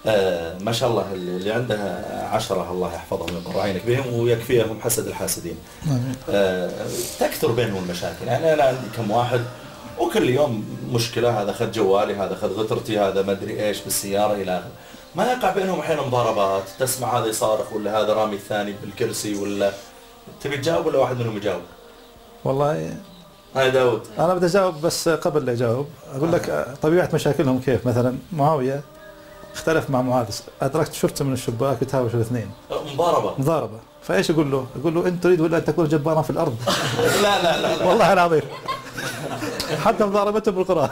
آه ما شاء الله اللي عندها عشرة الله يحفظهم ويقر عينك بهم ويكفيهم حسد الحاسدين. آه تكثر بينهم المشاكل، يعني أنا عندي كم واحد وكل يوم مشكلة، هذا أخذ جوالي، هذا أخذ غترتي، هذا ما أدري إيش بالسيارة إلى آخره. ما يقع بينهم أحيانا مضاربات، تسمع هذا يصارخ ولا هذا رامي الثاني بالكرسي، ولا تبي تجاوب ولا واحد منهم يجاوب؟ والله هاي داود. أنا بدي أجاوب، بس قبل لا أجاوب أقول لك طبيعة مشاكلهم كيف. مثلا معاوية اختلف مع معاذ، أدركت شرطة من الشباك يتهاوشوا الاثنين. مضاربة. مضاربة، فإيش يقول له؟ يقول له أنت تريد ولا أن تكون جبارا في الأرض؟ لا لا لا, لا. والله العظيم حتى مضاربته بالقرآن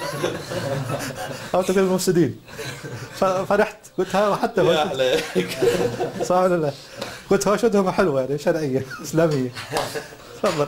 أو تقول المفسدين. فرحت قلت ها حتى يا عليك صح ولا لا؟ قلت هوشتهم حلوة يعني شرعية إسلامية. تفضل.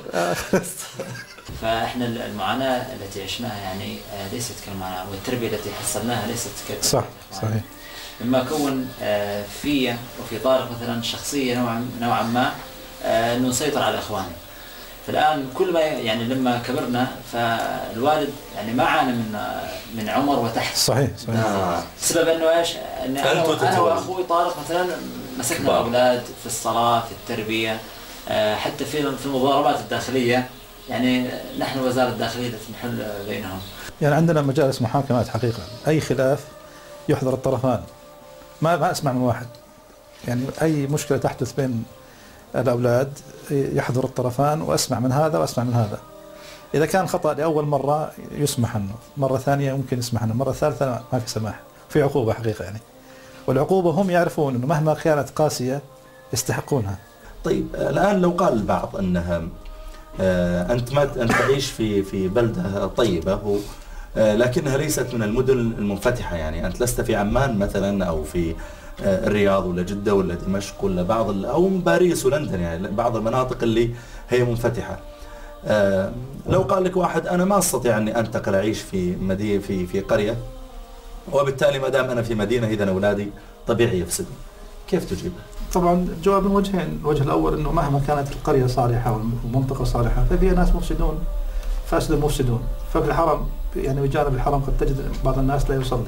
فاحنا المعاناة التي عشناها يعني ليست كالمعاناة، والتربية التي حصلناها ليست كالتربية. صح صحيح. مما كون في وفي طارق مثلا شخصية نوعا نوعا ما انه نسيطر على اخواني. فالان كل ما يعني لما كبرنا فالوالد يعني ما عانى من من عمر وتحت. صحيح صحيح. آه. سبب انه ايش؟ ان انا, أنا واخوي طارق مثلا مسكنا الاولاد في الصلاة في التربية، حتى في في المضاربات الداخلية يعني نحن وزارة الداخلية التي نحل بينهم. يعني عندنا مجالس محاكمات حقيقة، أي خلاف يحضر الطرفان، ما ما أسمع من واحد. يعني أي مشكلة تحدث بين الأولاد يحضر الطرفان وأسمع من هذا وأسمع من هذا. إذا كان خطأ لأول مرة يسمح عنه، مرة ثانية ممكن يسمح عنه، مرة ثالثة ما في سماح، في عقوبة حقيقة يعني. والعقوبة هم يعرفون أنه مهما كانت قاسية يستحقونها. طيب الآن لو قال البعض أنها آه أنت ما أنت تعيش في في بلدة طيبة و آه لكنها ليست من المدن المنفتحة، يعني أنت لست في عمان مثلا أو في آه الرياض ولا جدة ولا دمشق ولا بعض أو باريس ولندن، يعني بعض المناطق اللي هي منفتحة. آه لو قال لك واحد أنا ما أستطيع أني أنتقل أعيش في مدينة في في قرية، وبالتالي ما دام أنا في مدينة إذا أولادي طبيعي يفسدون، كيف تجيب؟ طبعا الجواب من وجهين، الوجه الأول أنه مهما كانت القرية صالحة والمنطقة صالحة ففيها ناس مفسدون فاسد المفسدون. ففي الحرم يعني بجانب الحرم قد تجد بعض الناس لا يصلي،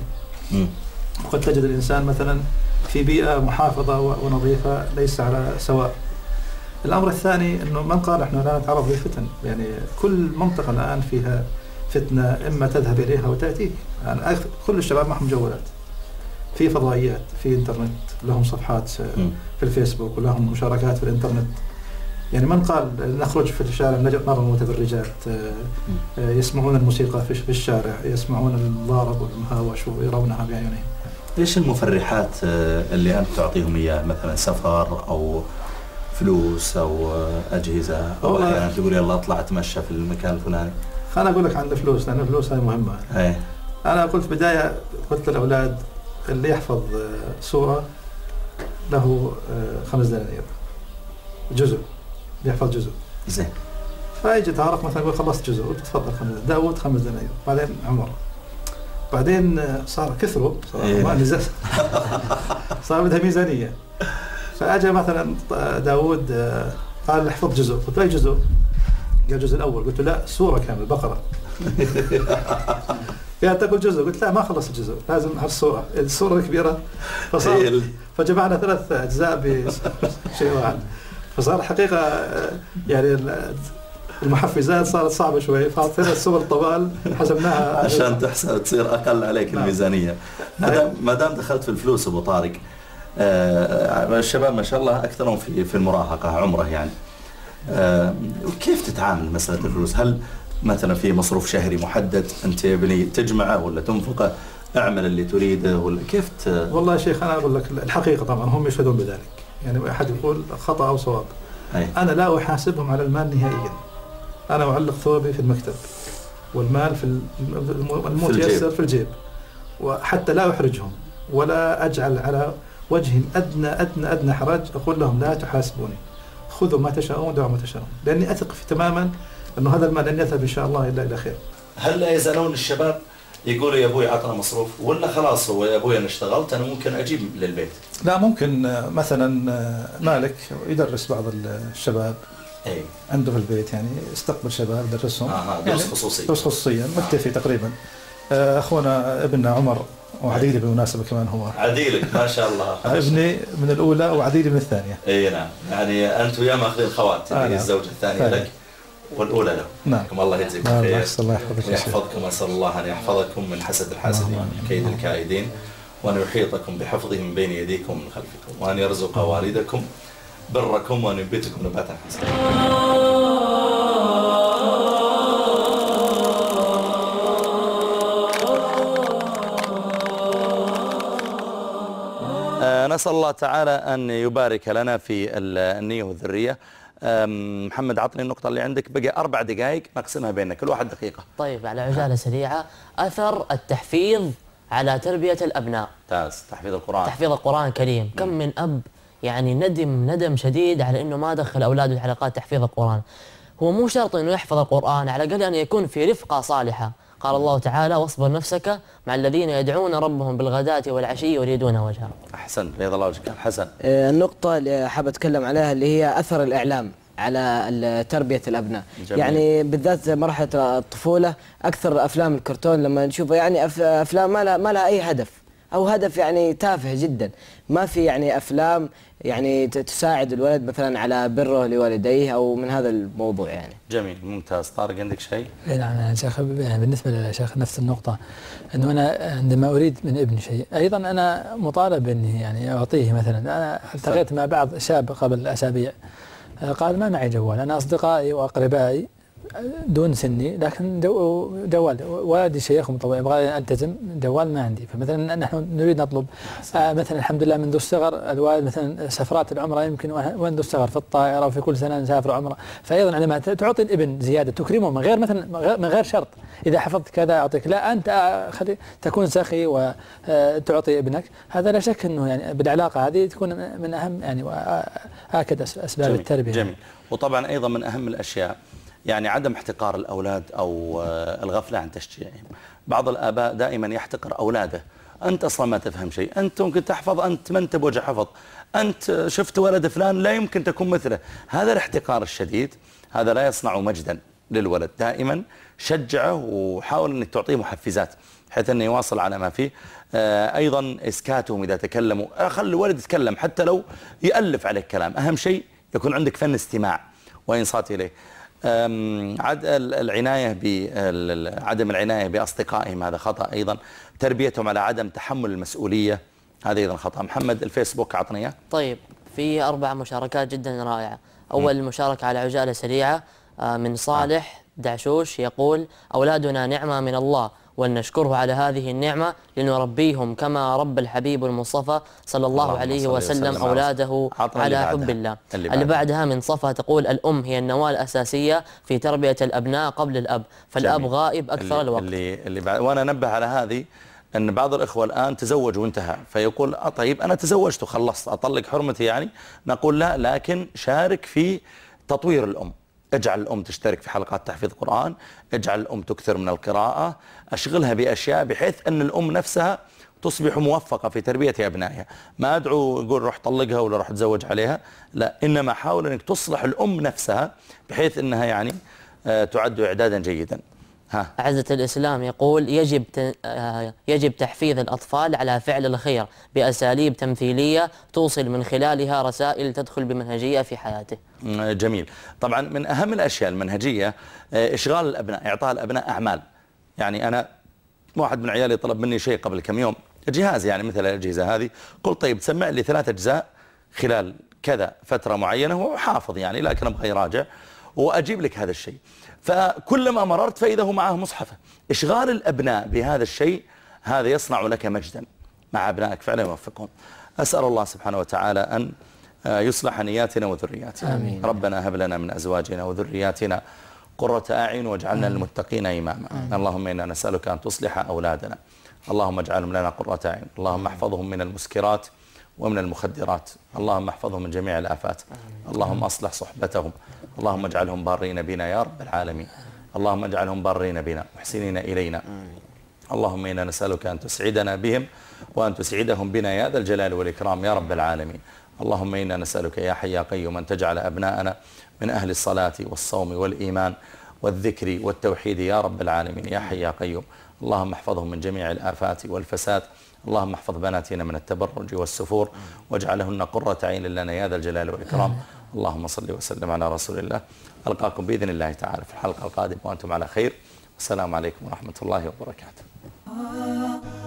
وقد تجد الإنسان مثلا في بيئة محافظة ونظيفة ليس على سواء. الأمر الثاني أنه من قال إحنا لا نتعرض للفتن، يعني كل منطقة الآن فيها فتنة إما تذهب إليها وتأتيك. يعني كل الشباب معهم جوالات، في فضائيات، في انترنت، لهم صفحات في الفيسبوك ولهم مشاركات في الانترنت. يعني من قال نخرج في الشارع نرى المتبرجات، يسمعون الموسيقى في الشارع، يسمعون الضارب والمهاوش ويرونها بعيونهم. ايش المفرحات اللي انت تعطيهم اياها، مثلا سفر او فلوس او اجهزه، او احيانا تقول يلا اطلع اتمشى في المكان الفلاني؟ خليني اقول لك عن الفلوس، لان الفلوس هاي مهمه. ايه. انا قلت بدايه قلت للاولاد اللي يحفظ سورة له خمس دنانير جزء، يحفظ جزء. زين. فيجي تعرف مثلا يقول خلصت جزء، قلت تفضل خمس، داود خمس دنانير، بعدين عمر، بعدين صار كثروا صار إيه. ما ميزان صار بدها ميزانية. فأجا مثلا داود قال احفظ جزء، قلت أي جزء؟ قال الجزء الأول، قلت لا سورة كامل بقرة. يعني تقول جزء، قلت لا ما خلص الجزء، لازم هالصورة، الصورة الكبيرة. فصار فجمعنا ثلاث أجزاء بشيء واحد. فصار الحقيقة يعني المحفزات صارت صعبة شوي، فأعطينا الصور طوال حسبناها عشان تحسب تصير أقل عليك نعم. الميزانية. ما دام دخلت في الفلوس أبو طارق، آه الشباب ما شاء الله أكثرهم في في المراهقة عمره يعني. آه كيف تتعامل مسألة الفلوس؟ هل مثلا في مصروف شهري محدد انت يا ابني تجمعه ولا تنفقه، اعمل اللي تريده ولا كيف ت... والله يا شيخ انا اقول لك الحقيقه طبعا هم يشهدون بذلك، يعني احد يقول خطا او صواب. أي. انا لا احاسبهم على المال نهائيا، انا اعلق ثوبي في المكتب والمال في المتيسر في الجيب، وحتى لا احرجهم ولا اجعل على وجههم ادنى ادنى ادنى حرج. اقول لهم لا تحاسبوني، خذوا ما تشاءون دعوا ما تشاءون، لاني اثق في تماما انه هذا المال لن يذهب ان شاء الله الا الى خير. هل لا يزالون الشباب يقولوا يا ابوي عطنا مصروف، ولا خلاص هو يا ابوي انا اشتغلت انا ممكن اجيب للبيت؟ لا ممكن مثلا مالك يدرس بعض الشباب اي عنده في البيت، يعني يستقبل شباب يدرسهم. اه دروس يعني خصوصيه. دروس خصوصيه مكتفي تقريبا. اخونا ابننا عمر وعديلي بالمناسبة كمان هو عديلك ما شاء الله. ابني من الأولى وعديلي من الثانية. اي نعم، يعني أنت وياه ماخذين خوات، آه الزوجة الثانية لك والأولى له. نعم. الله يجزيكم خير الله يحفظك ويحفظكم، أسأل الله أن يحفظكم من حسد الحاسدين ومن كيد الكائدين، وأن يحيطكم بحفظه من بين يديكم ومن خلفكم، وأن يرزق والدكم بركم، وأن ينبتكم نباتا حسنا. نسأل الله تعالى أن يبارك لنا في النية والذرية. محمد عطني النقطة اللي عندك، بقى أربع دقائق نقسمها بيننا كل واحد دقيقة. طيب على عجالة سريعة، أثر التحفيظ على تربية الأبناء. ممتاز. تحفيظ القرآن. تحفيظ القرآن الكريم، كم من أب يعني ندم ندم شديد على أنه ما دخل أولاده حلقات تحفيظ القرآن. هو مو شرط أنه يحفظ القرآن، على الأقل أن يكون في رفقة صالحة. قال الله تعالى: واصبر نفسك مع الذين يدعون ربهم بالغداة والعشي يريدون وجهه. أحسن، بيض الله وجهك. حسن. النقطة اللي حاب أتكلم عليها اللي هي أثر الإعلام على تربية الأبناء. جميل. يعني بالذات مرحلة الطفولة، أكثر أفلام الكرتون لما نشوفها يعني أفلام ما لها ما لها أي هدف، أو هدف يعني تافه جدا. ما في يعني أفلام يعني تساعد الولد مثلا على بره لوالديه أو من هذا الموضوع يعني. جميل، ممتاز. طارق عندك شيء؟ نعم يا شيخ، بالنسبة للشيخ نفس النقطة، أنه أنا عندما أريد من ابني شيء أيضا أنا مطالب أني يعني أعطيه. مثلا أنا التقيت مع بعض شاب قبل أسابيع قال: ما معي جوال، أنا أصدقائي وأقربائي دون سني لكن جوال، والدي شيخ مطوع يبغى ألتزم، جوال ما عندي. فمثلا نحن نريد نطلب آه مثلا الحمد لله منذ الصغر الوالد مثلا سفرات العمرة يمكن منذ الصغر في الطائرة، وفي كل سنة نسافر عمرة. فأيضا عندما تعطي الابن زيادة تكرمه من غير مثلا من غير شرط، إذا حفظت كذا أعطيك، لا أنت خلي تكون سخي وتعطي ابنك. هذا لا شك أنه يعني بالعلاقة هذه تكون من أهم يعني وآكد أسباب جميل. التربية. جميل. وطبعا أيضا من أهم الأشياء يعني عدم احتقار الأولاد أو الغفلة عن تشجيعهم. بعض الآباء دائما يحتقر أولاده: أنت أصلا ما تفهم شيء، أنت ممكن تحفظ، أنت ما أنت بوجه حفظ، أنت شفت ولد فلان لا يمكن تكون مثله. هذا الاحتقار الشديد هذا لا يصنع مجدا للولد. دائما شجعه وحاول أنك تعطيه محفزات بحيث أنه يواصل على ما فيه. أيضا إسكاتهم إذا تكلموا، خلي الولد يتكلم حتى لو يألف عليك كلام، أهم شيء يكون عندك فن استماع وإنصات إليه. عد العناية بعدم العناية بأصدقائهم هذا خطأ أيضا. تربيتهم على عدم تحمل المسؤولية هذا أيضا خطأ. محمد الفيسبوك أعطني. طيب في أربع مشاركات جدا رائعة. أول م. مشاركة على عجالة سريعة من صالح دعشوش يقول: أولادنا نعمة من الله ولنشكره على هذه النعمة لنربيهم كما رب الحبيب المصطفى صلى الله, الله عليه وسلم, وسلم أولاده على حب الله. اللي, اللي بعدها من صفا تقول: الأم هي النواة الأساسية في تربية الأبناء قبل الأب، فالأب جميل. غائب أكثر اللي الوقت. اللي اللي بعد وأنا نبه على هذه أن بعض الإخوة الآن تزوج وانتهى، فيقول: طيب أنا تزوجت وخلصت أطلق حرمتي يعني. نقول لا، لكن شارك في تطوير الأم. اجعل الأم تشترك في حلقات تحفيظ قرآن، اجعل الأم تكثر من القراءة، أشغلها بأشياء بحيث أن الأم نفسها تصبح موفقة في تربية أبنائها. ما أدعو يقول روح طلقها ولا روح تزوج عليها، لا، إنما حاول أنك تصلح الأم نفسها بحيث أنها يعني تعد إعدادا جيدا. ها. أعزة الإسلام يقول: يجب يجب تحفيز الأطفال على فعل الخير بأساليب تمثيلية توصل من خلالها رسائل تدخل بمنهجية في حياته. جميل. طبعا من أهم الأشياء المنهجية إشغال الأبناء، إعطاء الأبناء أعمال. يعني أنا واحد من عيالي طلب مني شيء قبل كم يوم، جهاز يعني مثل الأجهزة هذه، قلت طيب تسمع لي ثلاث أجزاء خلال كذا فترة معينة، هو حافظ يعني لكن أبغى يراجع وأجيب لك هذا الشيء. فكلما مررت فإذا هو معه مصحفه. إشغال الأبناء بهذا الشيء هذا يصنع لك مجدا مع أبنائك، فعلا يوفقهم. أسأل الله سبحانه وتعالى أن يصلح نياتنا وذرياتنا. آمين. ربنا هب لنا من أزواجنا وذرياتنا قرة أعين واجعلنا للمتقين إماما. اللهم إنا نسألك أن تصلح أولادنا، اللهم اجعلهم لنا قرة أعين، اللهم احفظهم من المسكرات ومن المخدرات، اللهم احفظهم من جميع الآفات، اللهم أصلح صحبتهم، اللهم اجعلهم بارين بنا يا رب العالمين، اللهم اجعلهم بارين بنا محسنين إلينا. اللهم إنا نسألك أن تسعدنا بهم وأن تسعدهم بنا يا ذا الجلال والإكرام يا رب العالمين. اللهم إنا نسألك يا حي يا قيوم أن تجعل أبناءنا من أهل الصلاة والصوم والإيمان والذكر والتوحيد يا رب العالمين يا حي يا قيوم. اللهم احفظهم من جميع الآفات والفساد. اللهم احفظ بناتنا من التبرج والسفور واجعلهن قرة عين لنا يا ذا الجلال والإكرام. اللهم صل وسلم على رسول الله. ألقاكم بإذن الله تعالى في الحلقة القادمة وأنتم على خير. والسلام عليكم ورحمة الله وبركاته.